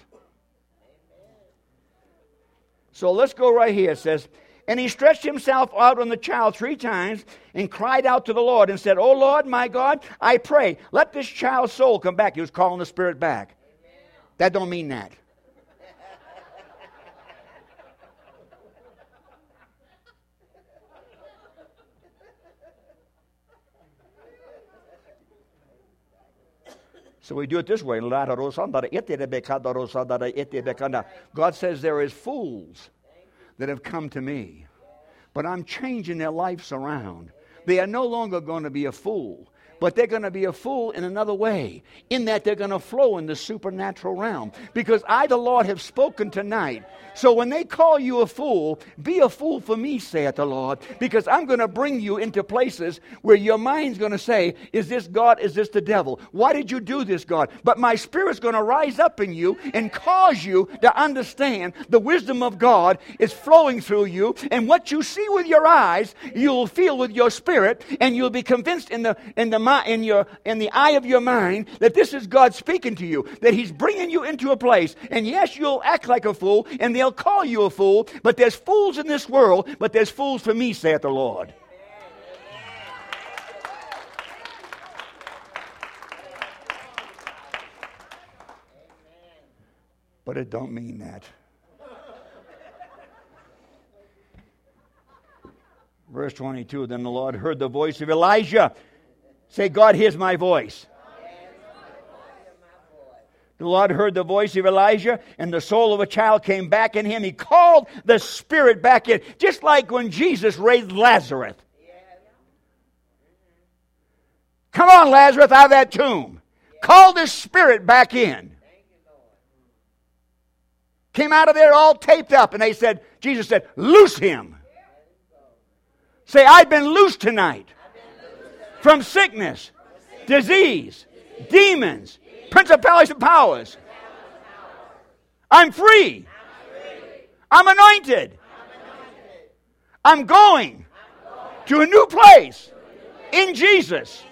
So let's go right here. It says, and he stretched himself out on the child three times and cried out to the Lord and said, O Lord, my God, I pray, let this child's soul come back. He was calling the spirit back. Amen. That don't mean that. So we do it this way. God says there is fools that have come to me, but I'm changing their lives around. They are no longer going to be a fool, but they're going to be a fool in another way, in that they're going to flow in the supernatural realm. Because I, the Lord, have spoken tonight. So when they call you a fool, be a fool for me, saith the Lord, because I'm going to bring you into places where your mind's going to say, is this God, is this the devil? Why did you do this, God? But my spirit's going to rise up in you and cause you to understand the wisdom of God is flowing through you, and what you see with your eyes, you'll feel with your spirit, and you'll be convinced in the in the in your in the eye of your mind that this is God speaking to you, that he's bringing you into a place. And yes, you'll act like a fool, and they'll call you a fool, but there's fools in this world, but there's fools for me, saith the Lord. But it don't mean that. Verse twenty-two, then the Lord heard the voice of Elijah. Say, God hears my voice. The Lord heard the voice of Elijah, and the soul of a child came back in him. He called the spirit back in, just like when Jesus raised Lazarus. Come on, Lazarus, out of that tomb. Called the spirit back in. Came out of there all taped up, and they said, Jesus said, loose him. Say, I've been loosed tonight. From sickness, disease, demons, principalities and powers. I'm free. I'm anointed. I'm going to a new place in Jesus.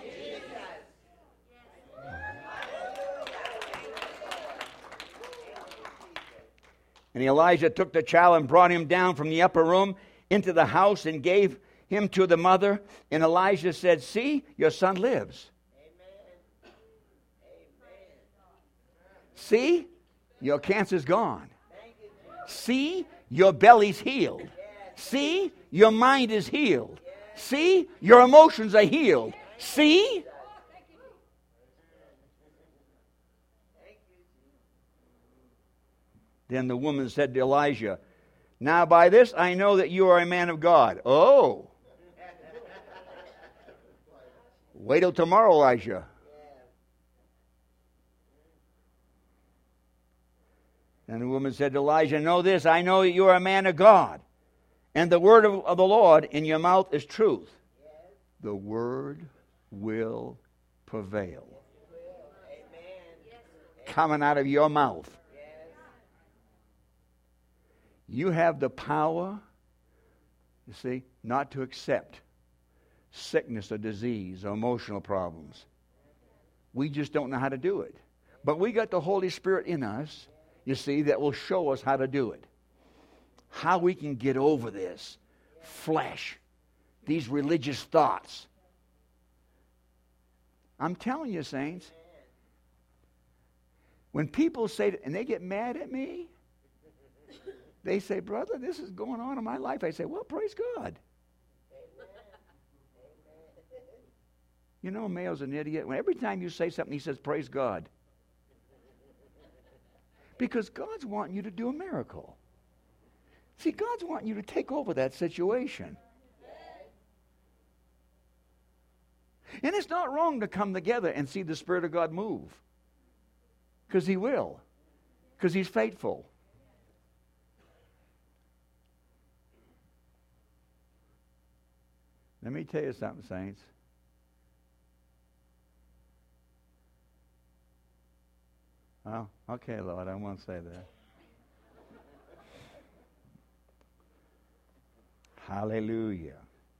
And Elijah took the child and brought him down from the upper room into the house and gave him to the mother, and Elijah said, see, your son lives. Amen. See, your cancer's gone. You, see, your belly's healed. Yes. See, your mind is healed. Yes. See, your emotions are healed. Yes. See? Then the woman said to Elijah, now by this I know that you are a man of God. Oh. Wait till tomorrow, Elijah. And the woman said to Elijah, know this, I know that you are a man of God, and the word of, of the Lord in your mouth is truth. Yes. The word will prevail. Yes, Amen. Coming out of your mouth. Yes. You have the power, you see, not to accept sickness or disease or emotional problems. We just don't know how to do it. But we got the Holy Spirit in us, you see, that will show us how to do it. How we can get over this flesh, these religious thoughts. I'm telling you, saints, when people say, and they get mad at me, they say, brother, this is going on in my life. I say, well, praise God. You know, Mayo's an idiot. When every time you say something, he says, praise God. Because God's wanting you to do a miracle. See, God's wanting you to take over that situation. And it's not wrong to come together and see the Spirit of God move. Because He will. Because He's faithful. Let me tell you something, saints. Oh, okay, Lord, I won't say that. Hallelujah.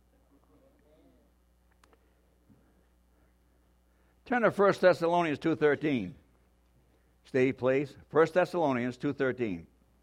Turn to First Thessalonians two thirteen. Stay, please. First Thessalonians two thirteen.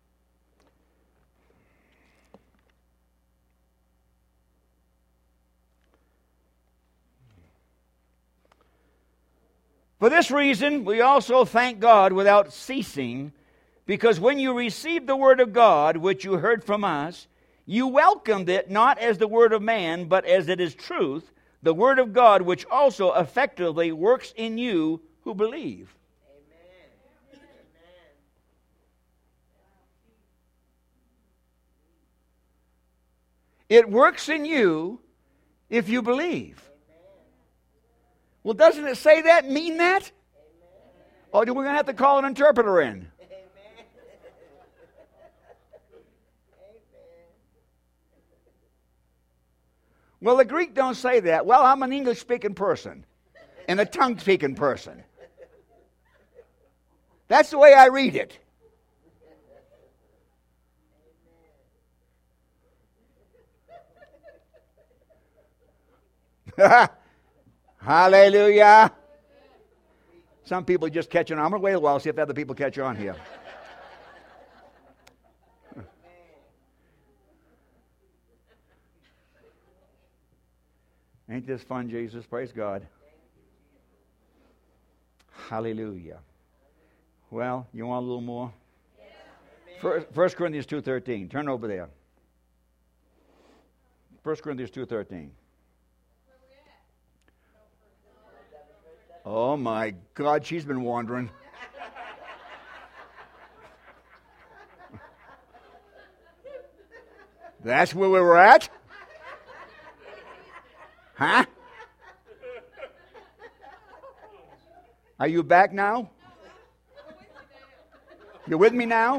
For this reason, we also thank God without ceasing, because when you received the word of God, which you heard from us, you welcomed it not as the word of man, but as it is truth, the word of God, which also effectively works in you who believe.
Amen. Amen.
It works in you if you believe. Well, doesn't it say that, mean that? Or do we going to have to call an interpreter in? Well, the Greek don't say that. Well, I'm an English-speaking person and a tongue-speaking person. That's the way I read it. Hallelujah. Some people just catch on. I'm going to wait a while, see if other people catch on here. Ain't this fun, Jesus? Praise God. Hallelujah. Well, you want a little more? First, First Corinthians two thirteen. Turn over there. First Corinthians two thirteen. Oh my God, she's been wandering. That's where we were at? Huh? Are you back now? You're with me now?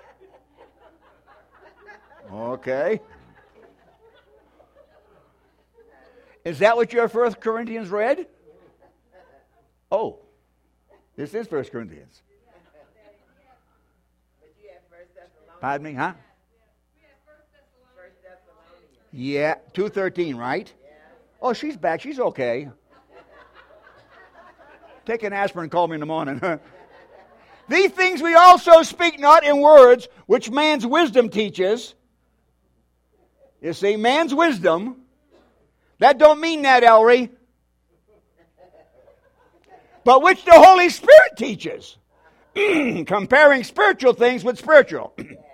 Okay. Is that what your First Corinthians read? Oh, this is First Corinthians. Pardon me, huh? Yeah, two thirteen, right? Oh, she's back. She's okay. Take an aspirin and call me in the morning. These things we also speak not in words which man's wisdom teaches. You see, man's wisdom. That don't mean that, Ellery. But which the Holy Spirit teaches. Comparing spiritual things with spiritual.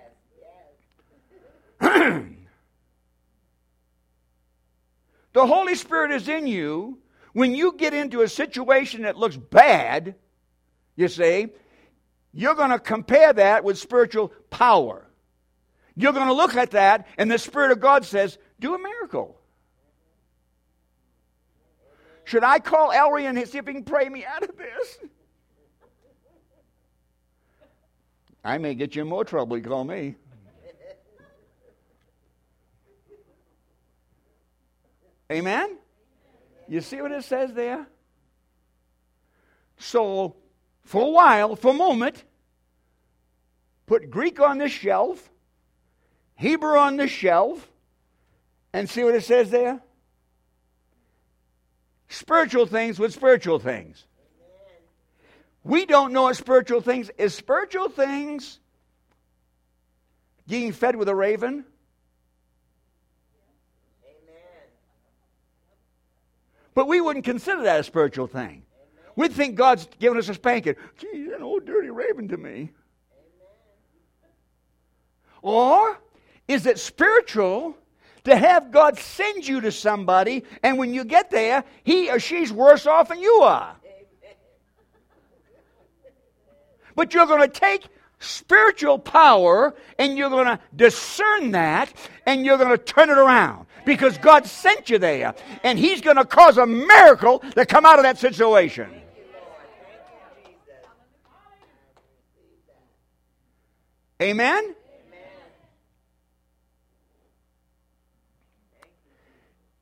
The Holy Spirit is in you. When you get into a situation that looks bad, you see, you're going to compare that with spiritual power. You're going to look at that, and the Spirit of God says, do a miracle. Should I call Ellery and see if he can pray me out of this? I may get you in more trouble. You call me. Amen? You see what it says there? So, for a while, for a moment, put Greek on this shelf, Hebrew on this shelf, and see what it says there? Spiritual things with spiritual things. We don't know what spiritual things is. Spiritual things getting fed with a raven? But we wouldn't consider that a spiritual thing. We'd think God's giving us a spanking. Gee, an old dirty raven to me. Or is it spiritual to have God send you to somebody, and when you get there, he or she's worse off than you are? But you're going to take spiritual power, and you're going to discern that, and you're going to turn it around. Because God sent you there, and He's going to cause a miracle to come out of that situation. Amen?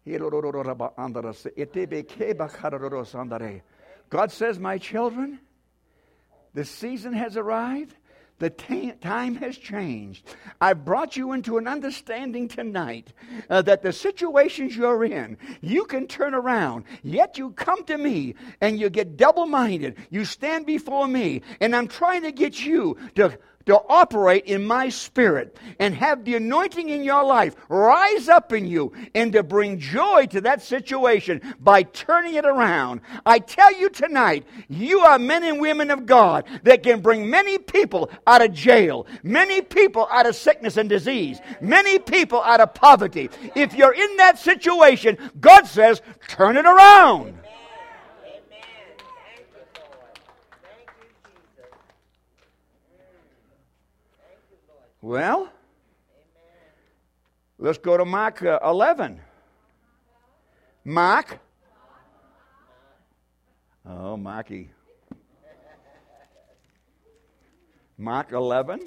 God says, my children, the season has arrived. The ta- time has changed. I've brought you into an understanding tonight uh, that the situations you're in, you can turn around. Yet you come to me and you get double-minded. You stand before me, and I'm trying to get you to to operate in my spirit and have the anointing in your life rise up in you and to bring joy to that situation by turning it around. I tell you tonight, you are men and women of God that can bring many people out of jail, many people out of sickness and disease, many people out of poverty. If you're in that situation, God says, turn it around. Well, let's go to Mark uh, eleven. Mark. Oh, Marky. Mark eleven.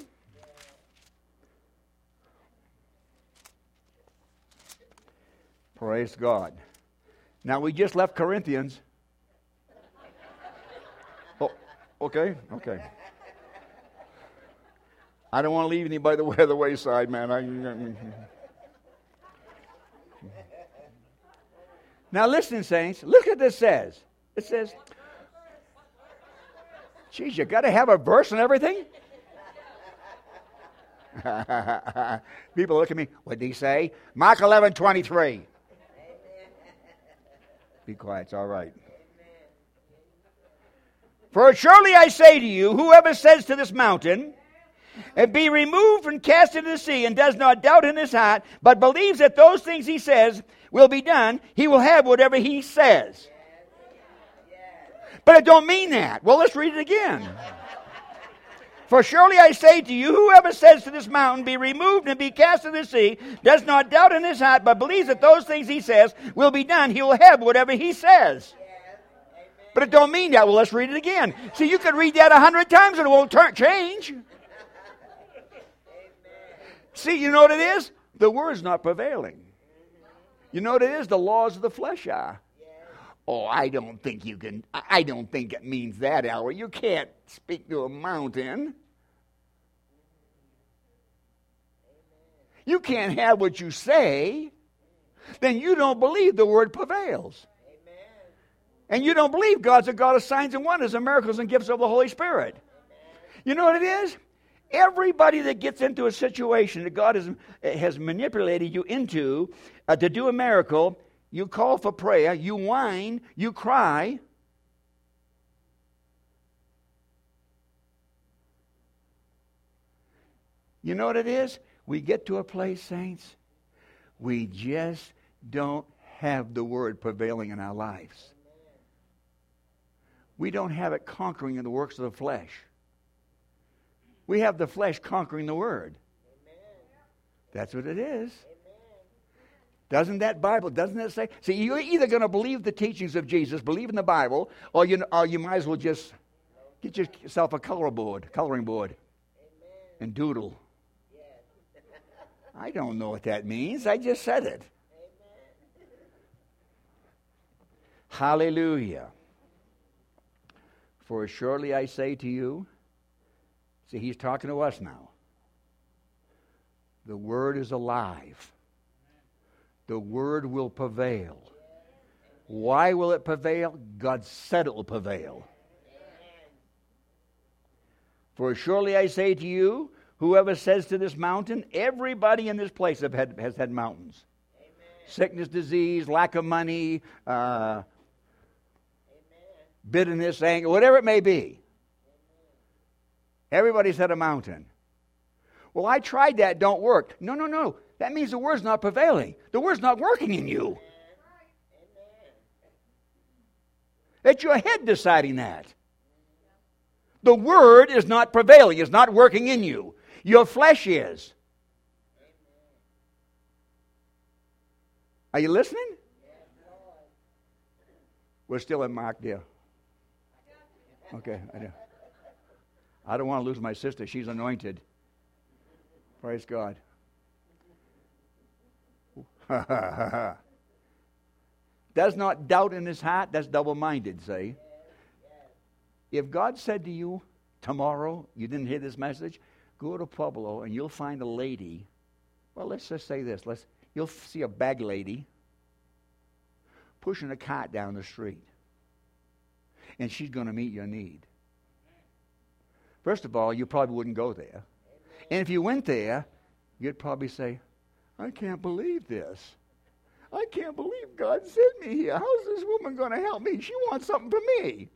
Praise God. Now, we just left Corinthians. Oh, okay, okay. I don't want to leave anybody the way of the wayside, man. I, now listen, saints. Look what this says. It says, geez, you got to have a verse and everything? People look at me. What did he say? Mark eleven twenty-three. Be quiet. It's all right. For surely I say to you, whoever says to this mountain, and be removed and cast into the sea, and does not doubt in his heart, but believes that those things he says will be done, he will have whatever he says. But it don't mean that. Well, let's read it again. For surely I say to you, whoever says to this mountain, be removed and be cast into the sea, does not doubt in his heart, but believes that those things he says will be done, he will have whatever he says. But it don't mean that. Well, let's read it again. See, you could read that a hundred times and it won't turn, change. See, you know what it is? The word's not prevailing. You know what it is? The laws of the flesh are. Oh, I don't think you can, I don't think it means that, Al. You can't speak to a mountain. You can't have what you say. Then you don't believe the word prevails. And you don't believe God's a God of signs and wonders and miracles and gifts of the Holy Spirit. You know what it is? Everybody that gets into a situation that God has, has manipulated you into uh, to do a miracle, you call for prayer, you whine, you cry. You know what it is? We get to a place, saints, we just don't have the word prevailing in our lives. We don't have it conquering in the works of the flesh. We have the flesh conquering the word. Amen. That's what it is. Amen. Doesn't that Bible, doesn't it say? See, you're either going to believe the teachings of Jesus, believe in the Bible, or you, or you might as well just get yourself a color board, coloring board, Amen. And doodle. Yes. I don't know what that means. I just said it. Amen. Hallelujah. For surely I say to you, see, he's talking to us now. The word is alive. The word will prevail. Why will it prevail? God said it will prevail. For surely I say to you, whoever says to this mountain, everybody in this place have had, has had mountains. Amen. Sickness, disease, lack of money, uh, bitterness, anger, whatever it may be. Everybody's had a mountain. Well, I tried that, don't work. No, no, no. That means the word's not prevailing. The word's not working in you. It's your head deciding that. The word is not prevailing. It's not working in you. Your flesh is. Are you listening? We're still in Mark, dear. Okay, I do. I don't want to lose my sister. She's anointed. Praise God. does not doubt in his heart, that's double-minded, see? If God said to you tomorrow, you didn't hear this message, go to Pueblo and you'll find a lady. Well, let's just say this. Let's, you'll see a bag lady pushing a cart down the street. And she's going to meet your need. First of all, you probably wouldn't go there. And if you went there, you'd probably say, I can't believe this. I can't believe God sent me here. How's this woman going to help me? She wants something from me.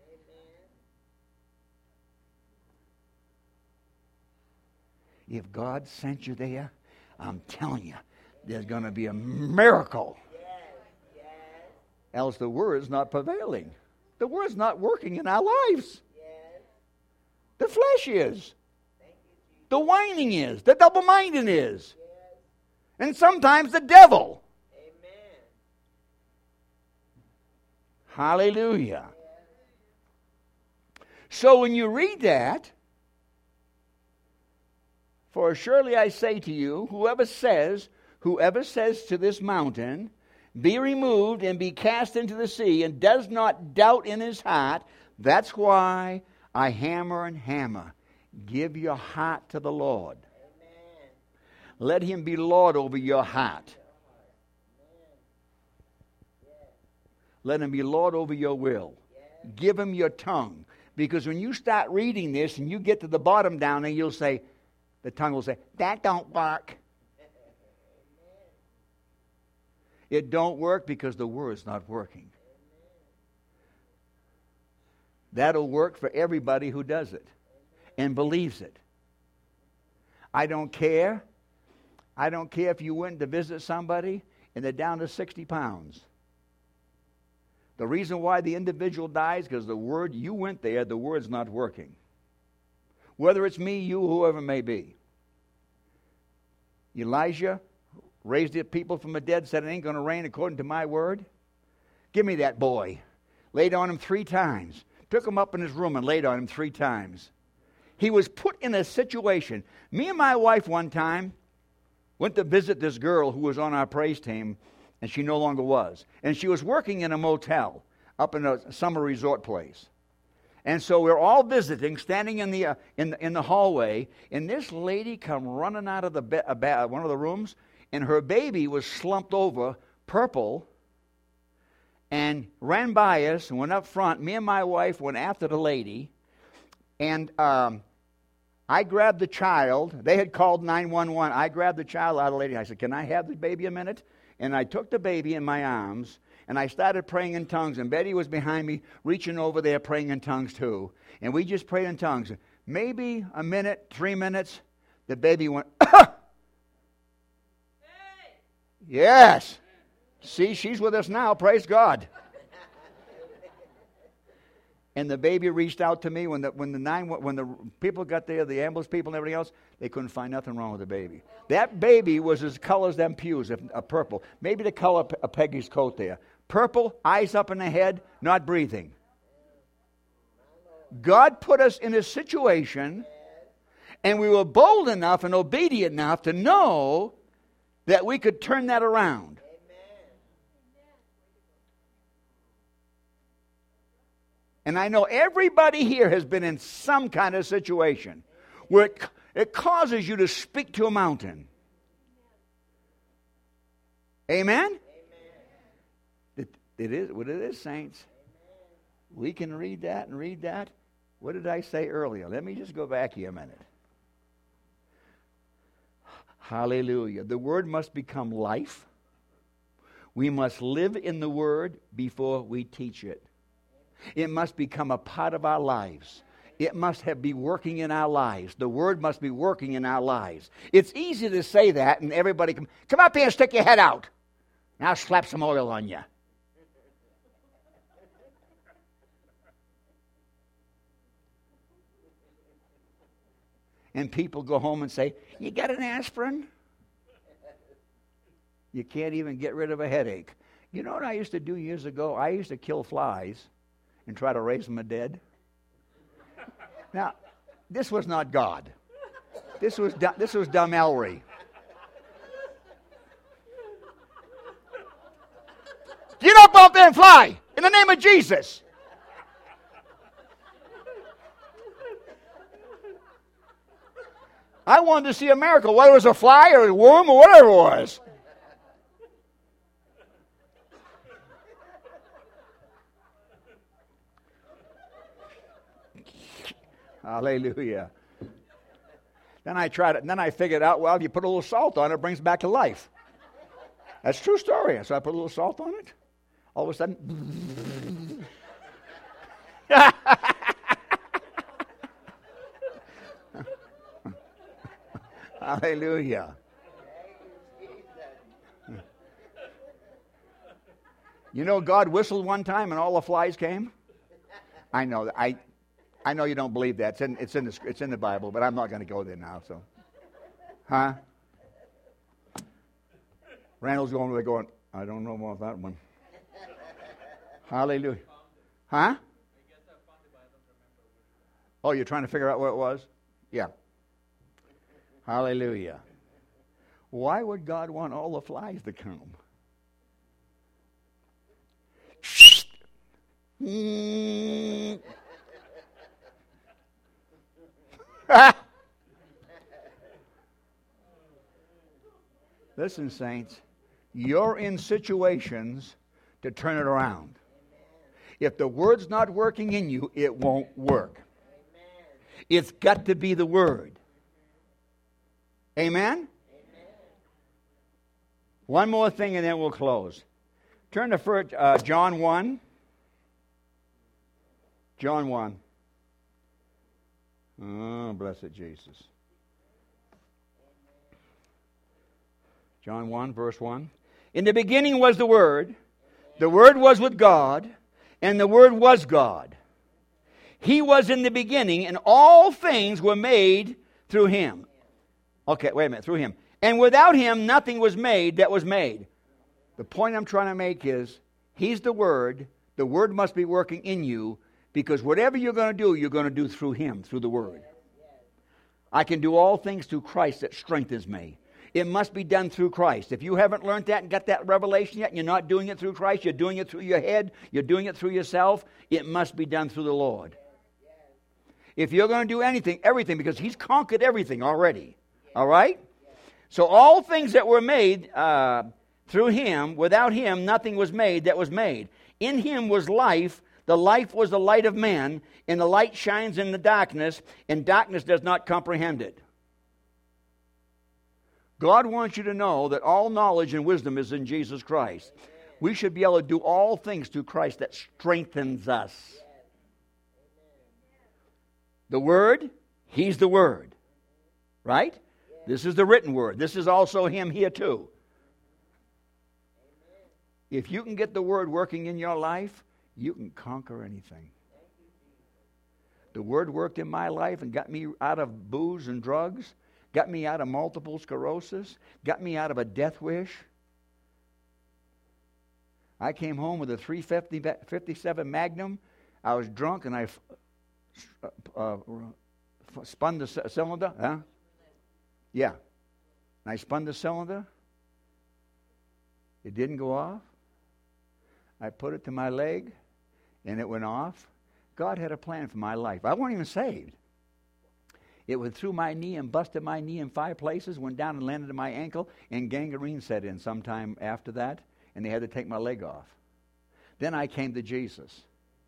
If God sent you there, I'm telling you, there's going to be a miracle.
Yes, yes.
Else the word's not prevailing. The word's not working in our lives.
Yes.
The flesh is.
Thank you, Jesus.
The whining is. The double-minded is.
Yes.
And sometimes the devil.
Amen.
Hallelujah. So when you read that, for surely I say to you, whoever says, whoever says to this mountain, be removed and be cast into the sea, and does not doubt in his heart, that's why I hammer and hammer. Give your heart to the Lord.
Amen.
Let him be Lord over your heart. Let him be Lord over your will. Give him your tongue. Because when you start reading this and you get to the bottom down there, you'll say, the tongue will say, that don't work. It don't work because the word's not working. That'll work for everybody who does it and believes it. I don't care. I don't care if you went to visit somebody and they're down to sixty pounds. The reason why the individual dies is because the word, you went there, the word's not working. Whether it's me, you, whoever it may be. Elijah raised the people from the dead, said it ain't going to rain according to my word. Give me that boy. Laid on him three times. Took him up in his room and laid on him three times. He was put in a situation. Me and my wife one time went to visit this girl who was on our praise team, and she no longer was. And she was working in a motel up in a summer resort place. And so we're all visiting, standing in the uh, in the, in the hallway, and this lady come running out of the be- uh, ba- one of the rooms, and her baby was slumped over, purple, and ran by us and went up front. Me and my wife went after the lady, and um, I grabbed the child. They had called nine one one. I grabbed the child out of the lady. I said, can I have the baby a minute? And I took the baby in my arms, and I started praying in tongues. And Betty was behind me, reaching over there, praying in tongues too. And we just prayed in tongues. Maybe a minute, three minutes, the baby went, hey! Yes. See, she's with us now. Praise God. And the baby reached out to me when the when the nine when the people got there, the ambulance people and everything else. They couldn't find nothing wrong with the baby. That baby was as color as them pews, if, uh, purple. Maybe the color of Peggy's coat there. Purple, eyes up in the head, not breathing. God put us in a situation, and we were bold enough and obedient enough to know that we could turn that around. And I know everybody here has been in some kind of situation where it, it causes you to speak to a mountain. Amen? Amen. It, it is what it is, saints. Amen. We can read that and read that. What did I say earlier? Let me just go back here a minute. Hallelujah. The Word must become life. We must live in the Word before we teach it. It must become a part of our lives. It must have be working in our lives. The Word must be working in our lives. It's easy to say that, and everybody come, come up here and stick your head out. Now slap some oil on you. And people go home and say, you got an aspirin? You can't even get rid of a headache. You know what I used to do years ago? I used to kill flies and try to raise them dead. Now, this was not God. This was this was dumb Ellery. Get up out there and fly in the name of Jesus. I wanted to see a miracle, whether it was a fly or a worm or whatever it was. Hallelujah. Then I tried it, and then I figured out, well, if you put a little salt on it, it brings it back to life. That's a true story. So I put a little salt on it. All of a sudden, hallelujah. You know, God whistled one time and all the flies came? I know that. I I know you don't believe that. It's in, it's in, the, it's in the Bible, but I'm not going to go there now. So, huh? Randall's going there going, I don't know about that one. Hallelujah. Huh? Oh, you're trying to figure out what it was? Yeah. Hallelujah. Why would God want all the flies to come? Mm. Listen, saints, you're in situations to turn it around. If the Word's not working in you, it won't work. It's got to be the Word. Amen? One more thing and then we'll close. Turn to first, uh, John one. John one. Oh, blessed Jesus. John one, verse one. In the beginning was the Word. The Word was with God, and the Word was God. He was in the beginning, and all things were made through Him. Okay, wait a minute, through Him. And without Him, nothing was made that was made. The point I'm trying to make is, He's the Word. The Word must be working in you, because whatever you're going to do, you're going to do through Him, through the Word. I can do all things through Christ that strengthens me. It must be done through Christ. If you haven't learned that and got that revelation yet, and you're not doing it through Christ, you're doing it through your head, you're doing it through yourself, it must be done through the Lord. If you're going to do anything, everything, because He's conquered everything already. All right? So all things that were made uh, through Him, without Him, nothing was made that was made. In Him was life. The life was the light of man, and the light shines in the darkness, and darkness does not comprehend it. God wants you to know that all knowledge and wisdom is in Jesus Christ. We should be able to do all things through Christ that strengthens us. The Word, He's the Word. Right? This is the written Word. This is also Him here too. If you can get the Word working in your life, you can conquer anything. The Word worked in my life and got me out of booze and drugs, got me out of multiple sclerosis, got me out of a death wish. I came home with a three fifty-seven Magnum. I was drunk and I uh, uh, spun the c- cylinder. Huh? Yeah. And I spun the cylinder. It didn't go off. I put it to my leg, and it went off. God had a plan for my life. I wasn't even saved. It went through my knee and busted my knee in five places, went down and landed on my ankle, and gangrene set in sometime after that, and they had to take my leg off. Then I came to Jesus.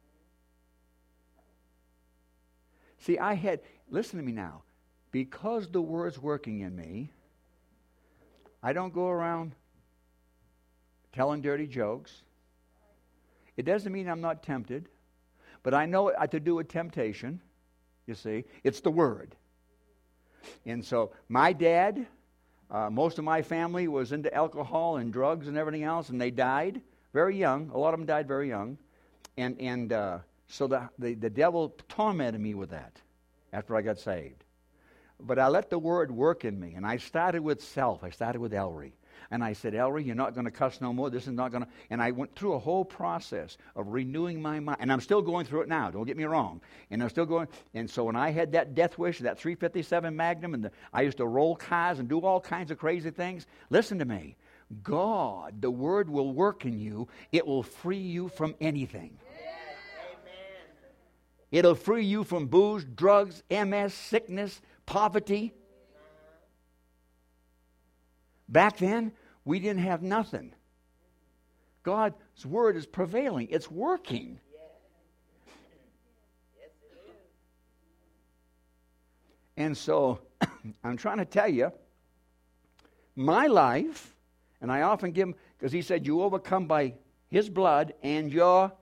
See, I had, listen to me now, because the Word's working in me, I don't go around telling dirty jokes. It doesn't mean I'm not tempted, but I know I to do with temptation, you see. It's the Word. And so my dad, uh, most of my family was into alcohol and drugs and everything else, and they died very young. A lot of them died very young. And and uh, so the, the, the devil tormented me with that after I got saved. But I let the Word work in me, and I started with self. I started with Ellery. And I said, Ellery, you're not going to cuss no more. This is not going to... And I went through a whole process of renewing my mind. And I'm still going through it now. Don't get me wrong. And I'm still going... And so when I had that death wish, that three fifty-seven Magnum, and the, I used to roll cars and do all kinds of crazy things, listen to me. God, the Word will work in you. It will free you from anything.
Amen.
It'll free you from booze, drugs, M S, sickness, poverty. Back then, we didn't have nothing. God's Word is prevailing. It's working.
Yes, it is.
And so, I'm trying to tell you, my life, and I often give him, because he said, you overcome by his blood and your...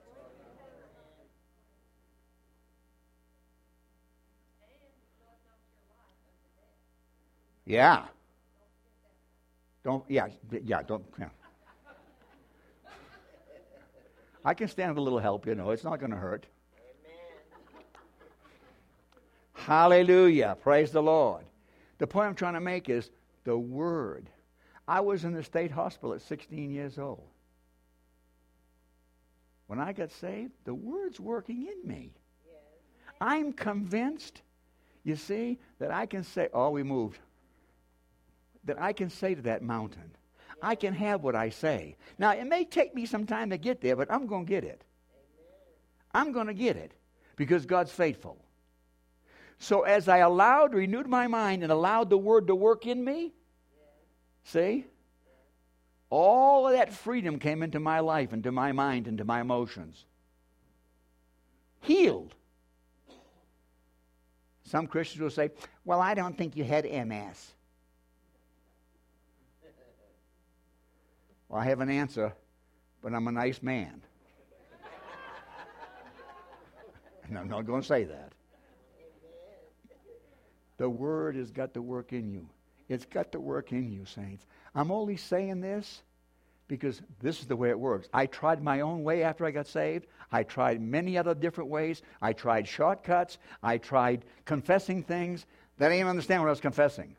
Yeah. Don't, yeah, yeah, don't, yeah. I can stand a little help, you know, it's not going to hurt.
Amen.
Hallelujah. Praise the Lord. The point I'm trying to make is the Word. I was in the state hospital at sixteen years old. When I got saved, the Word's working in me.
Yes.
I'm convinced, you see, that I can say, oh, we moved. That I can say to that mountain, I can have what I say. Now, it may take me some time to get there, but I'm going to get it. I'm going to get it because God's faithful. So as I allowed, renewed my mind and allowed the Word to work in me, see, all of that freedom came into my life, into my mind, into my emotions. Healed. Some Christians will say, well, I don't think you had M S. Well, I have an answer, but I'm a nice man. And I'm not going to say that. The Word has got to work in you. It's got to work in you, saints. I'm only saying this because this is the way it works. I tried my own way after I got saved. I tried many other different ways. I tried shortcuts. I tried confessing things that I didn't even understand what I was confessing.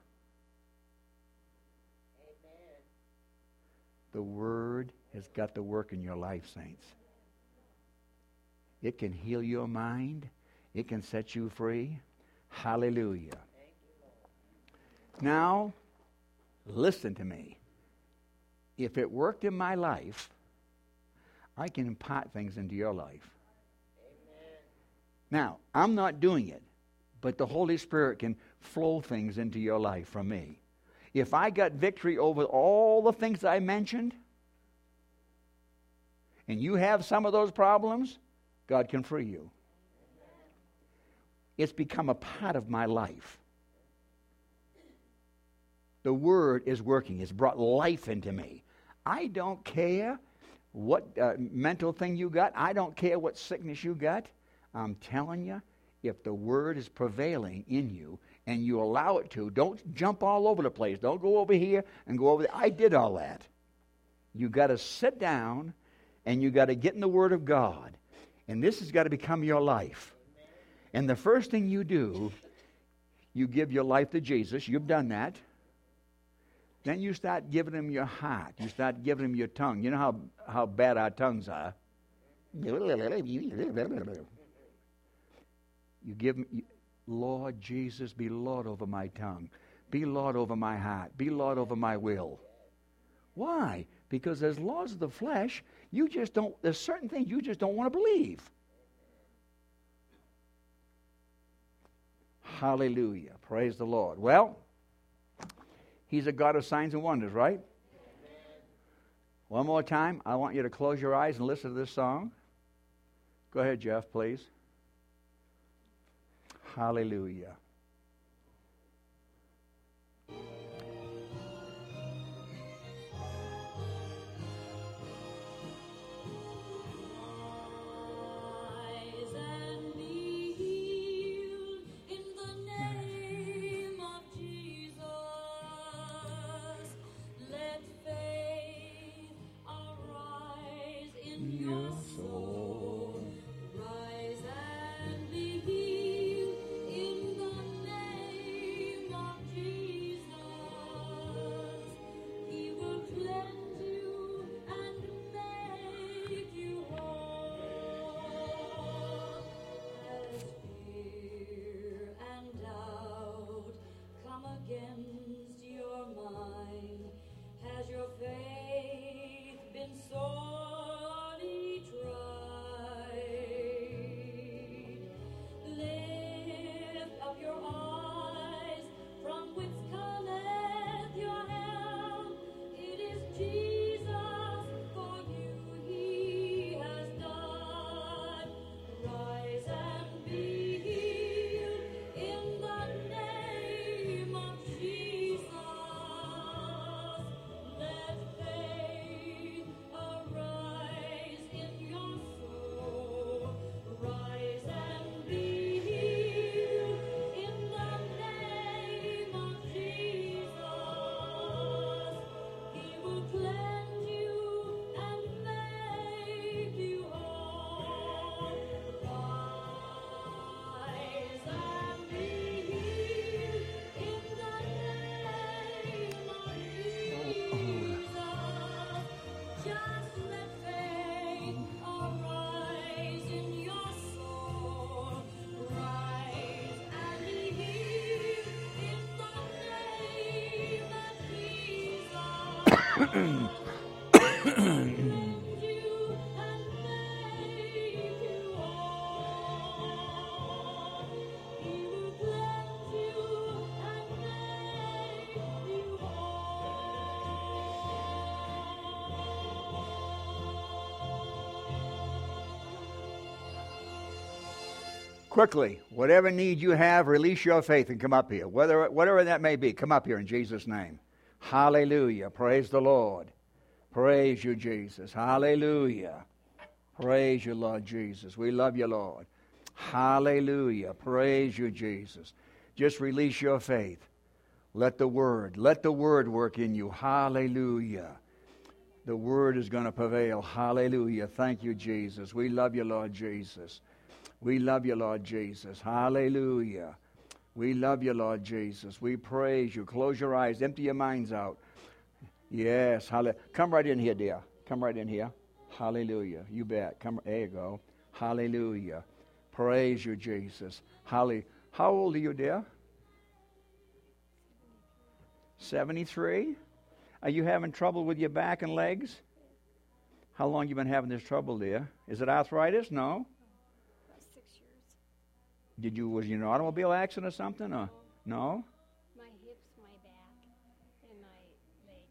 Amen.
The Word has got to work in your life, saints. It can heal your mind. It can set you free. Hallelujah.
Thank you, Lord.
Now, listen to me. If it worked in my life, I can impart things into your life.
Amen.
Now, I'm not doing it, but the Holy Spirit can flow things into your life from me. If I got victory over all the things I mentioned, and you have some of those problems, God can free you. It's become a part of my life. The Word is working. It's brought life into me. I don't care what uh, mental thing you got. I don't care what sickness you got. I'm telling you, if the Word is prevailing in you and you allow it to, don't jump all over the place. Don't go over here and go over there. I did all that. You got to sit down and you got to get in the Word of God. And this has got to become your life. And the first thing you do, you give your life to Jesus. You've done that. Then you start giving him your heart. You start giving him your tongue. You know how, how bad our tongues are. You give him, Lord Jesus, be Lord over my tongue. Be Lord over my heart. Be Lord over my will. Why? Because as laws of the flesh, you just don't, there's certain things you just don't want to believe. Hallelujah. Praise the Lord. Well, He's a God of signs and wonders, right? Amen. One more time, I want you to close your eyes and listen to this song. Go ahead, Jeff, please. Hallelujah.
Rise and be healed in the name of Jesus. Let faith arise in your soul. Rise and be healed in the name of Jesus. He will cleanse you and make you whole. As fear and doubt come against your mind, has your faith
Quickly, whatever need you have, release your faith and come up here. Whether, whatever that may be, come up here in Jesus' name. Hallelujah. Praise the Lord. Praise you, Jesus. Hallelujah. Praise you, Lord Jesus. We love you, Lord. Hallelujah. Praise you, Jesus. Just release your faith. Let the Word, let the Word work in you. Hallelujah. The Word is going to prevail. Hallelujah. Thank you, Jesus. We love you, Lord Jesus. We love you, Lord Jesus. Hallelujah. We love you, Lord Jesus. We praise you. Close your eyes. Empty your minds out. Yes. Hallelujah. Come right in here, dear. Come right in here. Hallelujah. You bet. Come. There you go. Hallelujah. Praise you, Jesus. Hallelujah. How old are you, dear? seventy-three? Are you having trouble with your back and legs? How long you been having this trouble, dear? Is it arthritis? No?
Six years.
Did you, was you in an automobile accident or something? Or no?
My hips, my back, and my legs.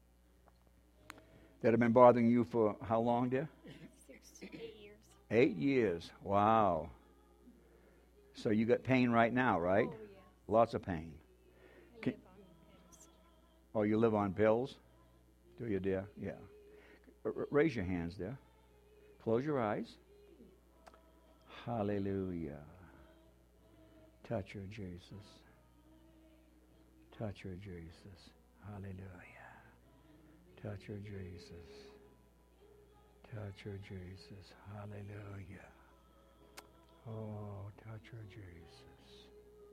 That have been bothering you for how long, dear?
Six, eight years.
Eight years. Wow. So you got pain right now, right?
Oh, yeah.
Lots of pain.
I
Can-
live on pills.
Oh, you live on pills? Do you, dear? Yeah. R- r- raise your hands, dear. Close your eyes. Hallelujah. Touch her, Jesus. Touch her, Jesus. Hallelujah. Touch her, Jesus. Touch her, Jesus. Hallelujah. Oh, touch her, Jesus.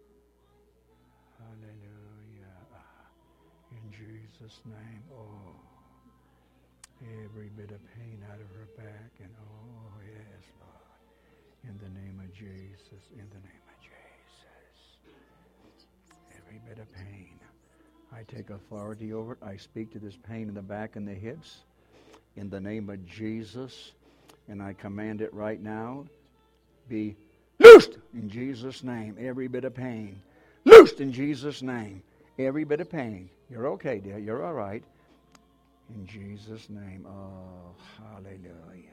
Hallelujah. In Jesus' name. Oh, every bit of pain out of her back. And oh, yes, Lord. In the name of Jesus. In the name of Jesus. Every bit of pain. I take authority over it. I speak to this pain in the back and the hips. In the name of Jesus. And I command it right now. Be loosed in Jesus' name. Every bit of pain. Loosed in Jesus' name. Every bit of pain. You're okay, dear. You're all right. In Jesus' name. Oh, hallelujah.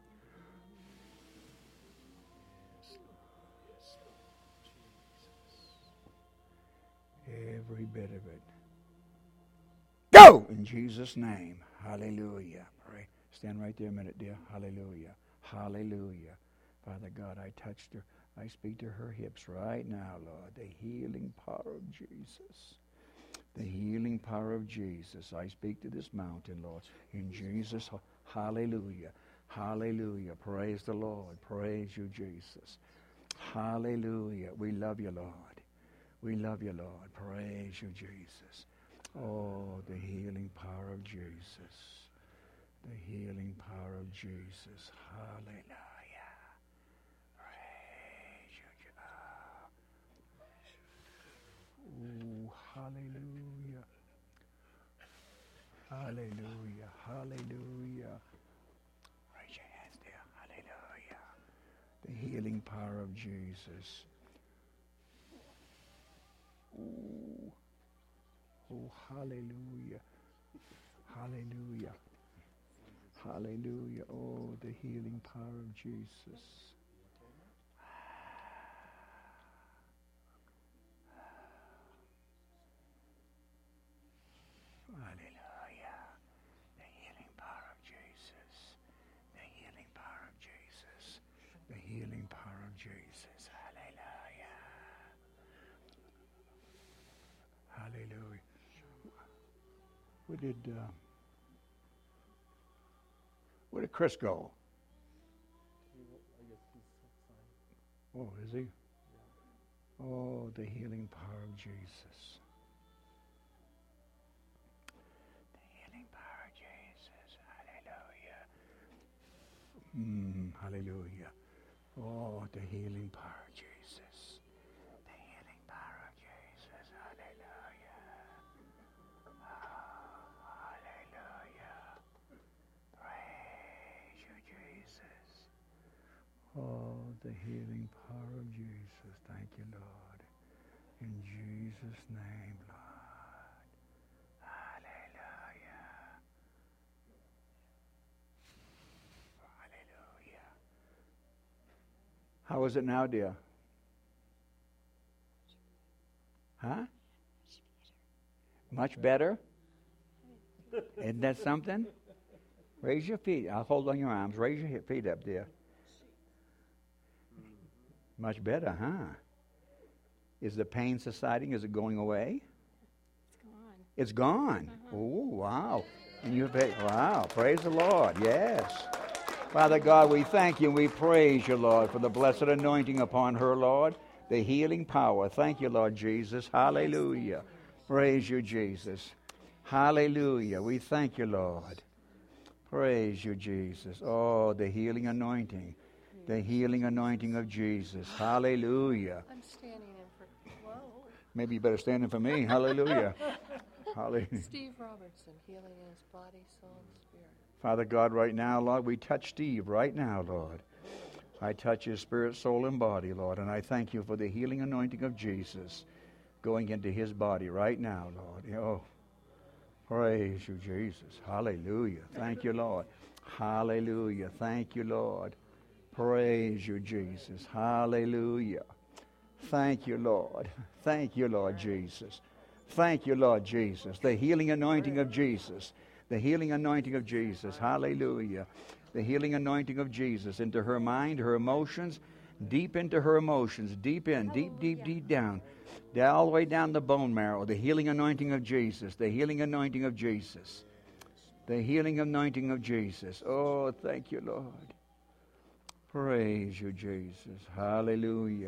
Every bit of it. Go! In Jesus' name. Hallelujah. Pray. Stand right there a minute, dear. Hallelujah. Hallelujah. Father God, I touched her. I speak to her hips right now, Lord. The healing power of Jesus. The healing power of Jesus. I speak to this mountain, Lord. In Jesus. Hallelujah. Hallelujah. Praise the Lord. Praise you, Jesus. Hallelujah. We love you, Lord. We love you, Lord. Praise you, Jesus. Oh, the healing power of Jesus. The healing power of Jesus. Hallelujah. Praise you. Oh, hallelujah. Hallelujah. Hallelujah. Raise your hands there. Hallelujah. The healing power of Jesus. Oh, oh, hallelujah. Hallelujah. Hallelujah. Oh, the healing power of Jesus. Hallelujah. The healing power of Jesus. The healing power of Jesus. The healing power of Jesus. Hallelujah. Hallelujah. Where did uh, where did Chris go? Oh, is he? Oh, the healing power of Jesus. The healing power of Jesus. Hallelujah. Mm, hallelujah. Oh, the healing power of Jesus. The healing power of Jesus. Hallelujah. Oh, hallelujah. the healing power of Jesus. Thank you, Lord. In Jesus' name, Lord. Hallelujah. Hallelujah. How is it now, dear? Huh? Much better? Isn't that something? Raise your feet. I'll hold on your arms. Raise your feet up, dear. Much better, huh? Is the pain subsiding? Is it going away?
It's gone.
It's gone.
Uh-huh.
Oh, wow. And you've wow. Praise the Lord. Yes. Father God, we thank you and we praise you, Lord, for the blessed anointing upon her, Lord, the healing power. Thank you, Lord Jesus. Hallelujah. Praise you, Jesus. Hallelujah. We thank you, Lord. Praise you, Jesus. Oh, the healing anointing. The healing anointing of Jesus. Hallelujah.
I'm standing in for, whoa.
Maybe you better stand in for me. Hallelujah. Hallelujah.
Steve Robertson, healing in his body, soul, and spirit.
Father God, right now, Lord, we touch Steve right now, Lord. I touch his spirit, soul, and body, Lord, and I thank you for the healing anointing of Jesus going into his body right now, Lord. Oh, praise you, Jesus. Hallelujah. Thank you, Lord. Hallelujah. Thank you, Lord. Praise you, Jesus. Hallelujah. Thank you, Lord. Thank you, Lord Jesus. Thank you, Lord Jesus. The healing anointing of Jesus. The healing anointing of Jesus. Hallelujah. The healing anointing of Jesus into her mind, her emotions, deep into her emotions, deep in, deep, deep, deep down, down all the way down the bone marrow. The healing anointing of Jesus. The healing anointing of Jesus. The healing anointing of Jesus. Oh, thank you, Lord. Praise you, Jesus. Hallelujah.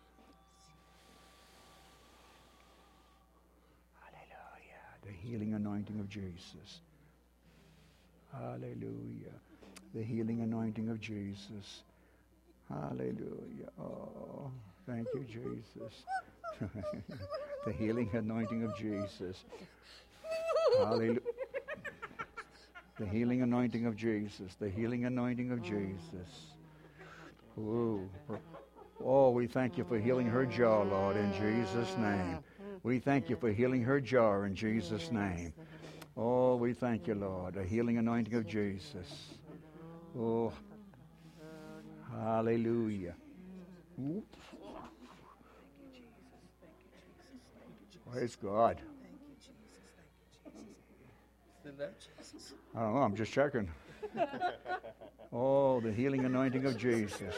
Hallelujah. The healing anointing of Jesus. Hallelujah. The healing anointing of Jesus. Hallelujah. Oh, thank you, Jesus. The healing anointing of Jesus. Hallelujah. The healing anointing of Jesus. The healing anointing of Jesus. Ooh. Oh, we thank you for healing her jaw, Lord, in Jesus' name. We thank you for healing her jaw in Jesus' name. Oh, we thank you, Lord. A healing anointing of Jesus. Oh, hallelujah. Ooh. Praise God. I don't know, I'm just checking. Oh, the healing anointing of Jesus.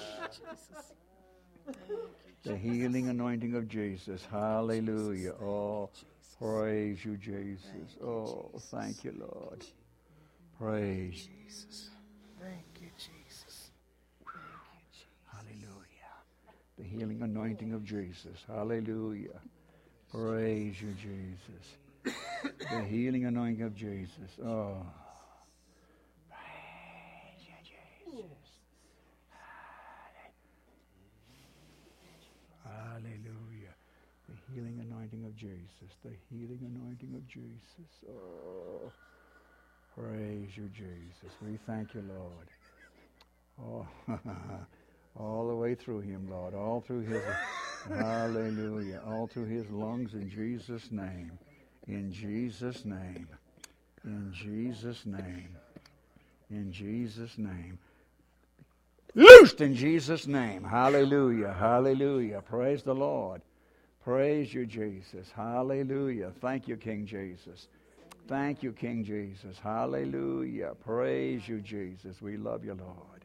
The healing anointing of Jesus. Hallelujah. Oh, praise you, Jesus. Oh, thank you, Lord. Praise
Jesus. Thank you, Jesus.
Hallelujah. The healing anointing of Jesus. Hallelujah. Praise you, Jesus. The healing anointing of Jesus. Oh. Praise you, Jesus. Hallelujah. The healing anointing of Jesus. The healing anointing of Jesus. Oh. Praise you, Jesus. We thank you, Lord. Oh, all the way through him, Lord. All through his, hallelujah. All through his lungs in Jesus' name. In Jesus' name. In Jesus' name. In Jesus' name. Loosed in Jesus' name. Hallelujah. Hallelujah. Praise the Lord. Praise you, Jesus. Hallelujah. Thank you, King Jesus. Thank you, King Jesus. Hallelujah. Praise you, Jesus. We love you, Lord.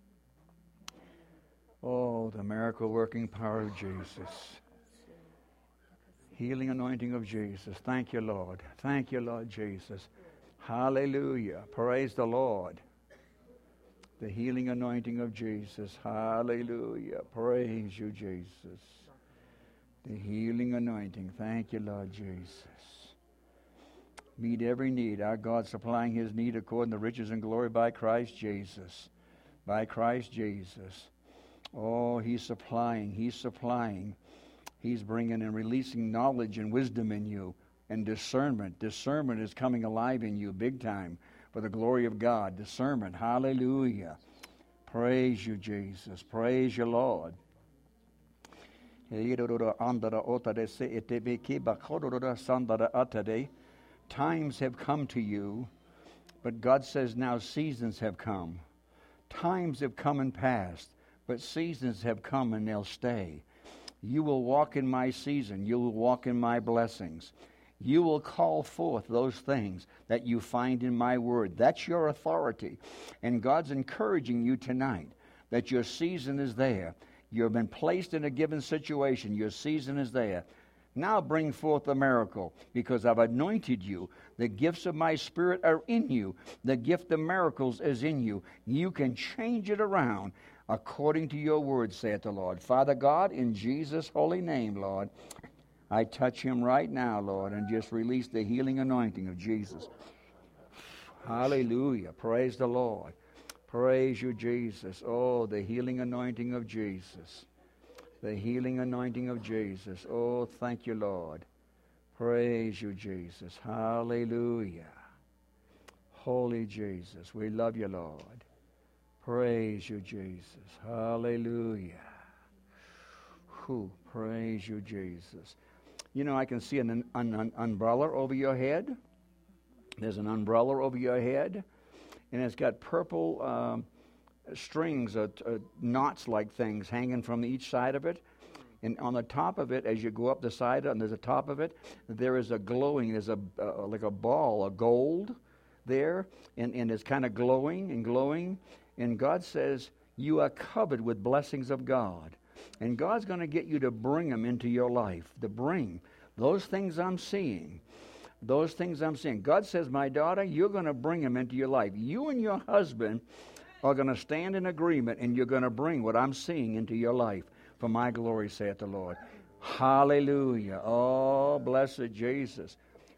Oh, the miracle working power of Jesus. Healing anointing of Jesus. Thank you, Lord. Thank you, Lord Jesus. Hallelujah. Praise the Lord. The healing anointing of Jesus. Hallelujah. Praise you, Jesus. The healing anointing. Thank you, Lord Jesus. Meet every need. Our God supplying his need according to riches and glory by Christ Jesus. By Christ Jesus. Oh, he's supplying. He's supplying. He's bringing and releasing knowledge and wisdom in you and discernment. Discernment is coming alive in you big time for the glory of God. Discernment. Hallelujah. Praise you, Jesus. Praise you, Lord. Times have come to you, but God says now seasons have come. Times have come and passed, but seasons have come and they'll stay. You will walk in my season. You will walk in my blessings. You will call forth those things that you find in my word. That's your authority. And God's encouraging you tonight that your season is there. You've been placed in a given situation. Your season is there. Now bring forth the miracle, because I've anointed you. The gifts of my Spirit are in you. The gift of miracles is in you. You can change it around according to your word, saith the Lord. Father God, in Jesus' holy name, Lord, I touch him right now, Lord, and just release the healing anointing of Jesus. Hallelujah. Praise the Lord. Praise you, Jesus. Oh, the healing anointing of Jesus. The healing anointing of Jesus. Oh, thank you, Lord. Praise you, Jesus. Hallelujah. Holy Jesus, we love you, Lord. Praise you, Jesus. Hallelujah. Whew, praise you, Jesus. You know, I can see an, an, an umbrella over your head. There's an umbrella over your head, and it's got purple um, strings, uh, uh, knots-like things hanging from each side of it. And on the top of it, as you go up the side, and there's a top of it, there is a glowing, there's a uh, like a ball, a gold there, and, and it's kind of glowing and glowing. And God says, you are covered with blessings of God. And God's going to get you to bring them into your life, to bring those things I'm seeing. Those things I'm seeing. God says, my daughter, you're going to bring them into your life. You and your husband are going to stand in agreement, and you're going to bring what I'm seeing into your life. For my glory, saith the Lord. Hallelujah. Oh, blessed Jesus.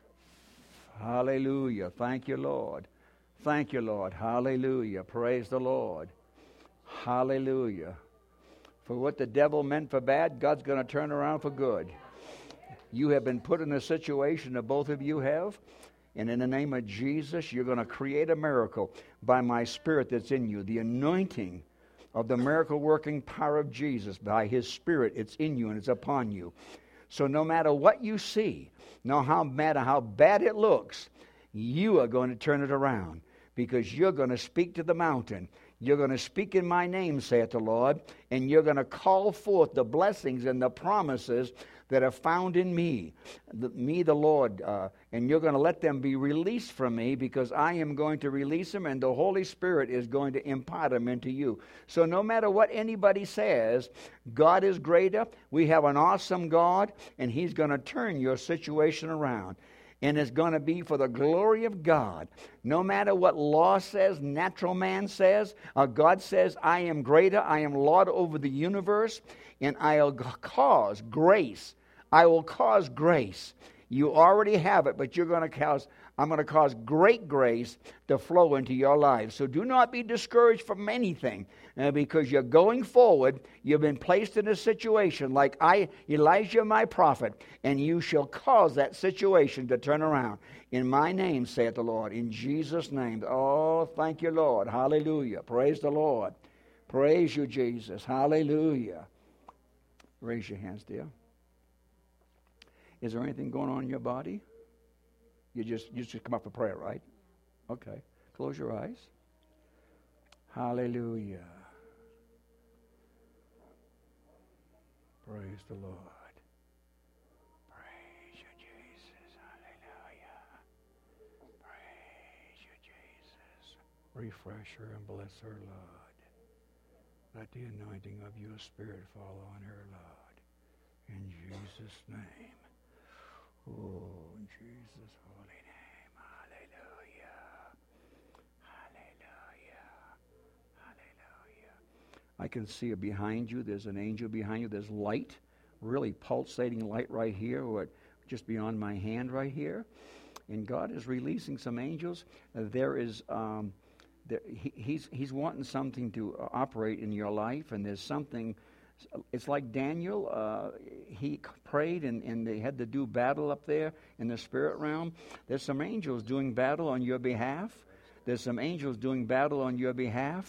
Hallelujah. Thank you, Lord. Thank you, Lord. Hallelujah. Praise the Lord. Hallelujah. For what the devil meant for bad, God's going to turn around for good. You have been put in a situation that both of you have, and in the name of Jesus, you're going to create a miracle by my Spirit that's in you. The anointing of the miracle-working power of Jesus, by His Spirit, it's in you and it's upon you. So no matter what you see, no how matter how bad it looks, you are going to turn it around, because you're going to speak to the mountain. You're going to speak in my name, saith the Lord, and you're going to call forth the blessings and the promises that are found in me, the, me the Lord, uh, and you're going to let them be released from me, because I am going to release them, and the Holy Spirit is going to impart them into you. So no matter what anybody says, God is greater. We have an awesome God, and He's going to turn your situation around. And it's going to be for the glory of God. No matter what law says, natural man says, uh, God says, I am greater, I am Lord over the universe, and I'll cause grace. I will cause grace. You already have it, but you're going to cause, I'm going to cause great grace to flow into your lives. So do not be discouraged from anything, uh, because you're going forward. You've been placed in a situation like I, Elijah, my prophet, and you shall cause that situation to turn around. In my name, saith the Lord, in Jesus' name. Oh, thank you, Lord. Hallelujah. Praise the Lord. Praise you, Jesus. Hallelujah. Raise your hands, dear. Is there anything going on in your body? You just you just come up for prayer, right? Okay. Close your eyes. Hallelujah. Praise the Lord. Praise you, Jesus. Hallelujah. Praise you, Jesus. Refresh her and bless her, Lord. Let the anointing of your Spirit fall on her, Lord. In Jesus' name. Oh, in Jesus' holy name. Hallelujah. Hallelujah. Hallelujah. I can see it behind you. There's an angel behind you. There's light, really pulsating light right here, or just beyond my hand right here. And God is releasing some angels. Uh, there is, um, there, he, he's, he's wanting something to uh, operate in your life, and there's something. It's like Daniel, uh, he prayed and, and they had to do battle up there in the spirit realm. There's some angels doing battle on your behalf. There's some angels doing battle on your behalf.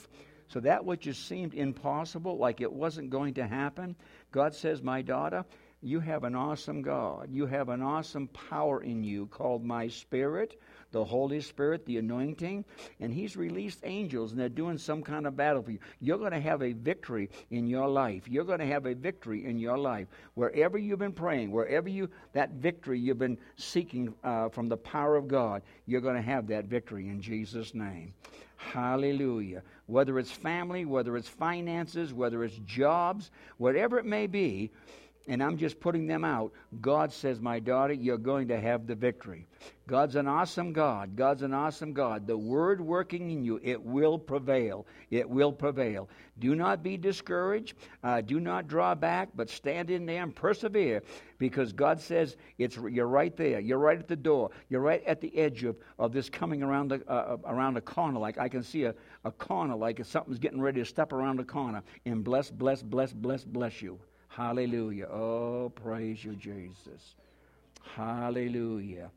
So that which just seemed impossible, like it wasn't going to happen, God says, my daughter, you have an awesome God. You have an awesome power in you called my Spirit, the Holy Spirit, the anointing, and He's released angels, and they're doing some kind of battle for you. You're going to have a victory in your life. You're going to have a victory in your life. Wherever you've been praying, wherever you, that victory you've been seeking uh, from the power of God, you're going to have that victory in Jesus' name. Hallelujah. Whether it's family, whether it's finances, whether it's jobs, whatever it may be, and I'm just putting them out, God says, my daughter, you're going to have the victory. God's an awesome God. God's an awesome God. The word working in you, it will prevail. It will prevail. Do not be discouraged. Uh, do not draw back, but stand in there and persevere, because God says it's you're right there. You're right at the door. You're right at the edge of, of this coming around the uh, around a corner. Like I can see a, a corner, like something's getting ready to step around the corner. And bless, bless, bless, bless, bless you. Hallelujah. Oh, praise you, Jesus. Hallelujah.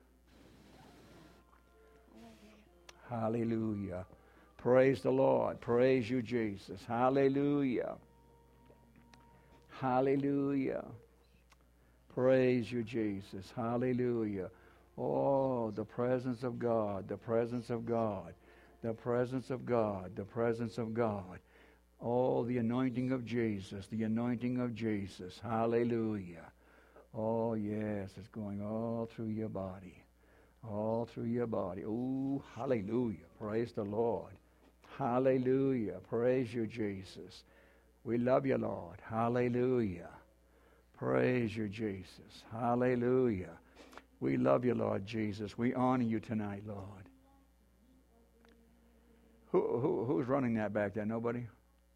Hallelujah. Praise the Lord. Praise you, Jesus. Hallelujah. Hallelujah. Praise you, Jesus. Hallelujah. Oh, the presence of God, the presence of God, the presence of God, the presence of God. Oh, the anointing of Jesus, the anointing of Jesus. Hallelujah. Oh, yes, it's going all through your body. All through your body. Oh, hallelujah. Praise the Lord. Hallelujah. Praise you, Jesus. We love you, Lord. Hallelujah. Praise you, Jesus. Hallelujah. We love you, Lord Jesus. We honor you tonight, Lord. Who, who Who's running that back there? Nobody?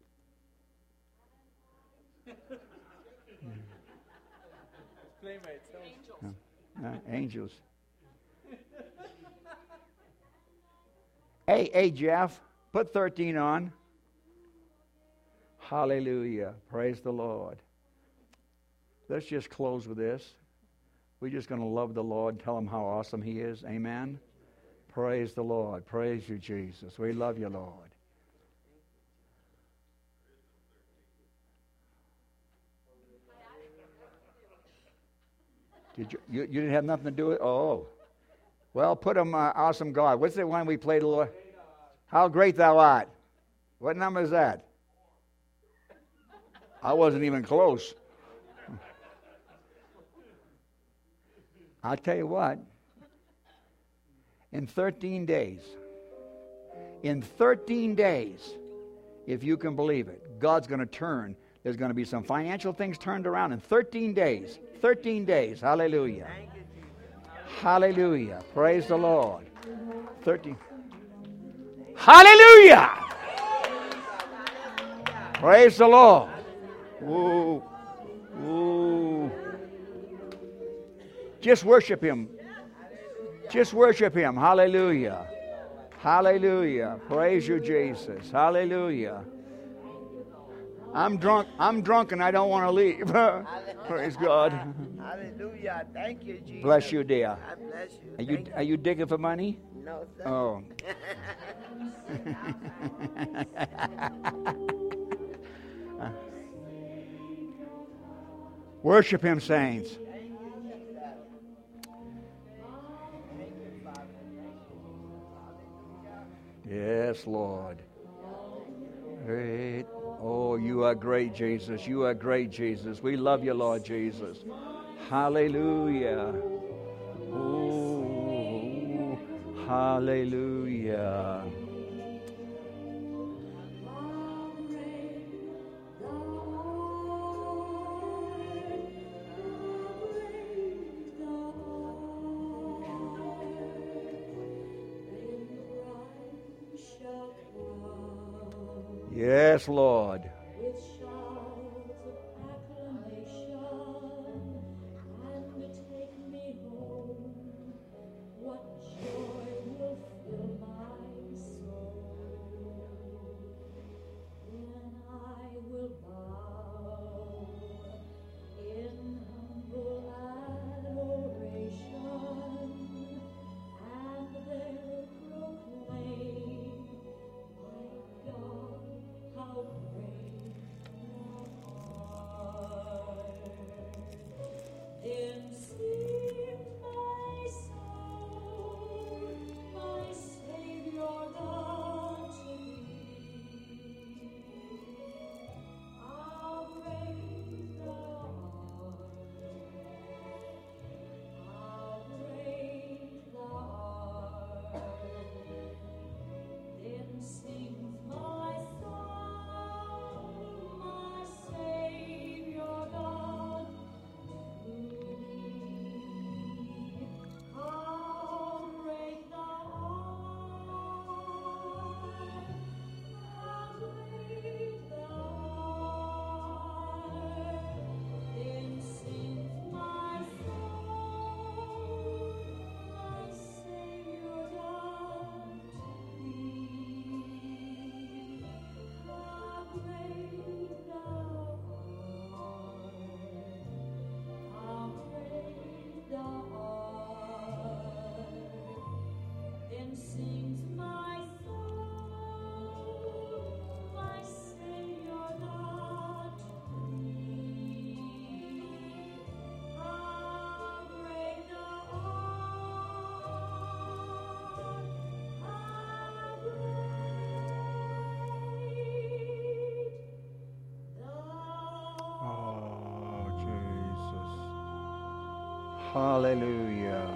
Playmates.
Angels. Uh, angels. Hey, hey, Jeff, put thirteen on. Hallelujah. Praise the Lord. Let's just close with this. We're just going to love the Lord, tell Him how awesome He is. Amen. Praise the Lord. Praise you, Jesus. We love you, Lord. Did you, you, you didn't have nothing to do with it? Oh. Well, put them, uh, awesome God. What's the one we played, Lord? How great thou art. What number is that? I wasn't even close. I'll tell you what. In thirteen days, in thirteen days, if you can believe it, God's going to turn. There's going to be some financial things turned around in thirteen days. thirteen days. Hallelujah. Hallelujah. Praise the Lord. thirteen. Hallelujah. Praise the Lord. Ooh. Ooh. Just worship Him. Just worship Him. Hallelujah. Hallelujah. Praise you, Jesus. Hallelujah. I'm drunk. I'm drunk and I don't want to leave. Praise God.
Hallelujah. Thank you, Jesus.
Bless you, dear.
I bless you.
Are you
Thank
are you digging for money?
No, sir.
Oh. Worship Him, saints. Yes, Lord. Great. Oh, you are great, Jesus. You are great, Jesus. We love you, Lord Jesus. Hallelujah. Oh, hallelujah. Yes, Lord.
With shouts of acclamation, and take me home. What joy will fill my soul? Then I will bow in humble adoration, and there proclaim my God.
Hallelujah.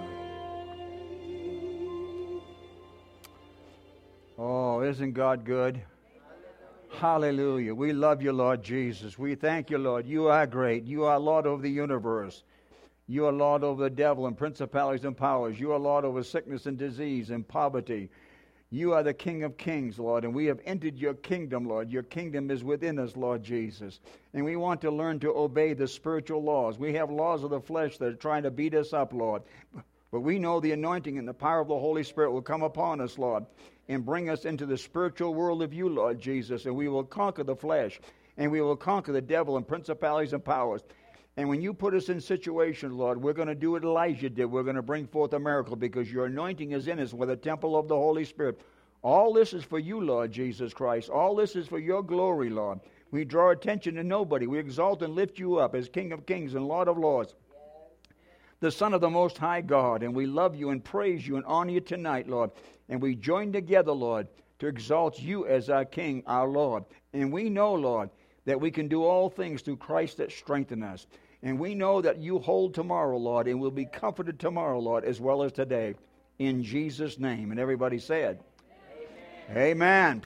Oh, isn't God good? Hallelujah. We love you, Lord Jesus. We thank you, Lord. You are great. You are Lord over the universe. You are Lord over the devil and principalities and powers. You are Lord over sickness and disease and poverty. You are the King of kings, Lord, and we have entered your kingdom, Lord. Your kingdom is within us, Lord Jesus. And we want to learn to obey the spiritual laws. We have laws of the flesh that are trying to beat us up, Lord. But we know the anointing and the power of the Holy Spirit will come upon us, Lord, and bring us into the spiritual world of you, Lord Jesus, and we will conquer the flesh, and we will conquer the devil and principalities and powers. And when you put us in situations, Lord, we're going to do what Elijah did. We're going to bring forth a miracle because your anointing is in us with the temple of the Holy Spirit. All this is for you, Lord Jesus Christ. All this is for your glory, Lord. We draw attention to nobody. We exalt and lift you up as King of kings and Lord of lords, the Son of the Most High God. And we love you and praise you and honor you tonight, Lord. And we join together, Lord, to exalt you as our King, our Lord. And we know, Lord, that we can do all things through Christ that strengthen us. And we know that you hold tomorrow, Lord, and we'll be comforted tomorrow, Lord, as well as today. In Jesus' name. And everybody said, Amen. Amen.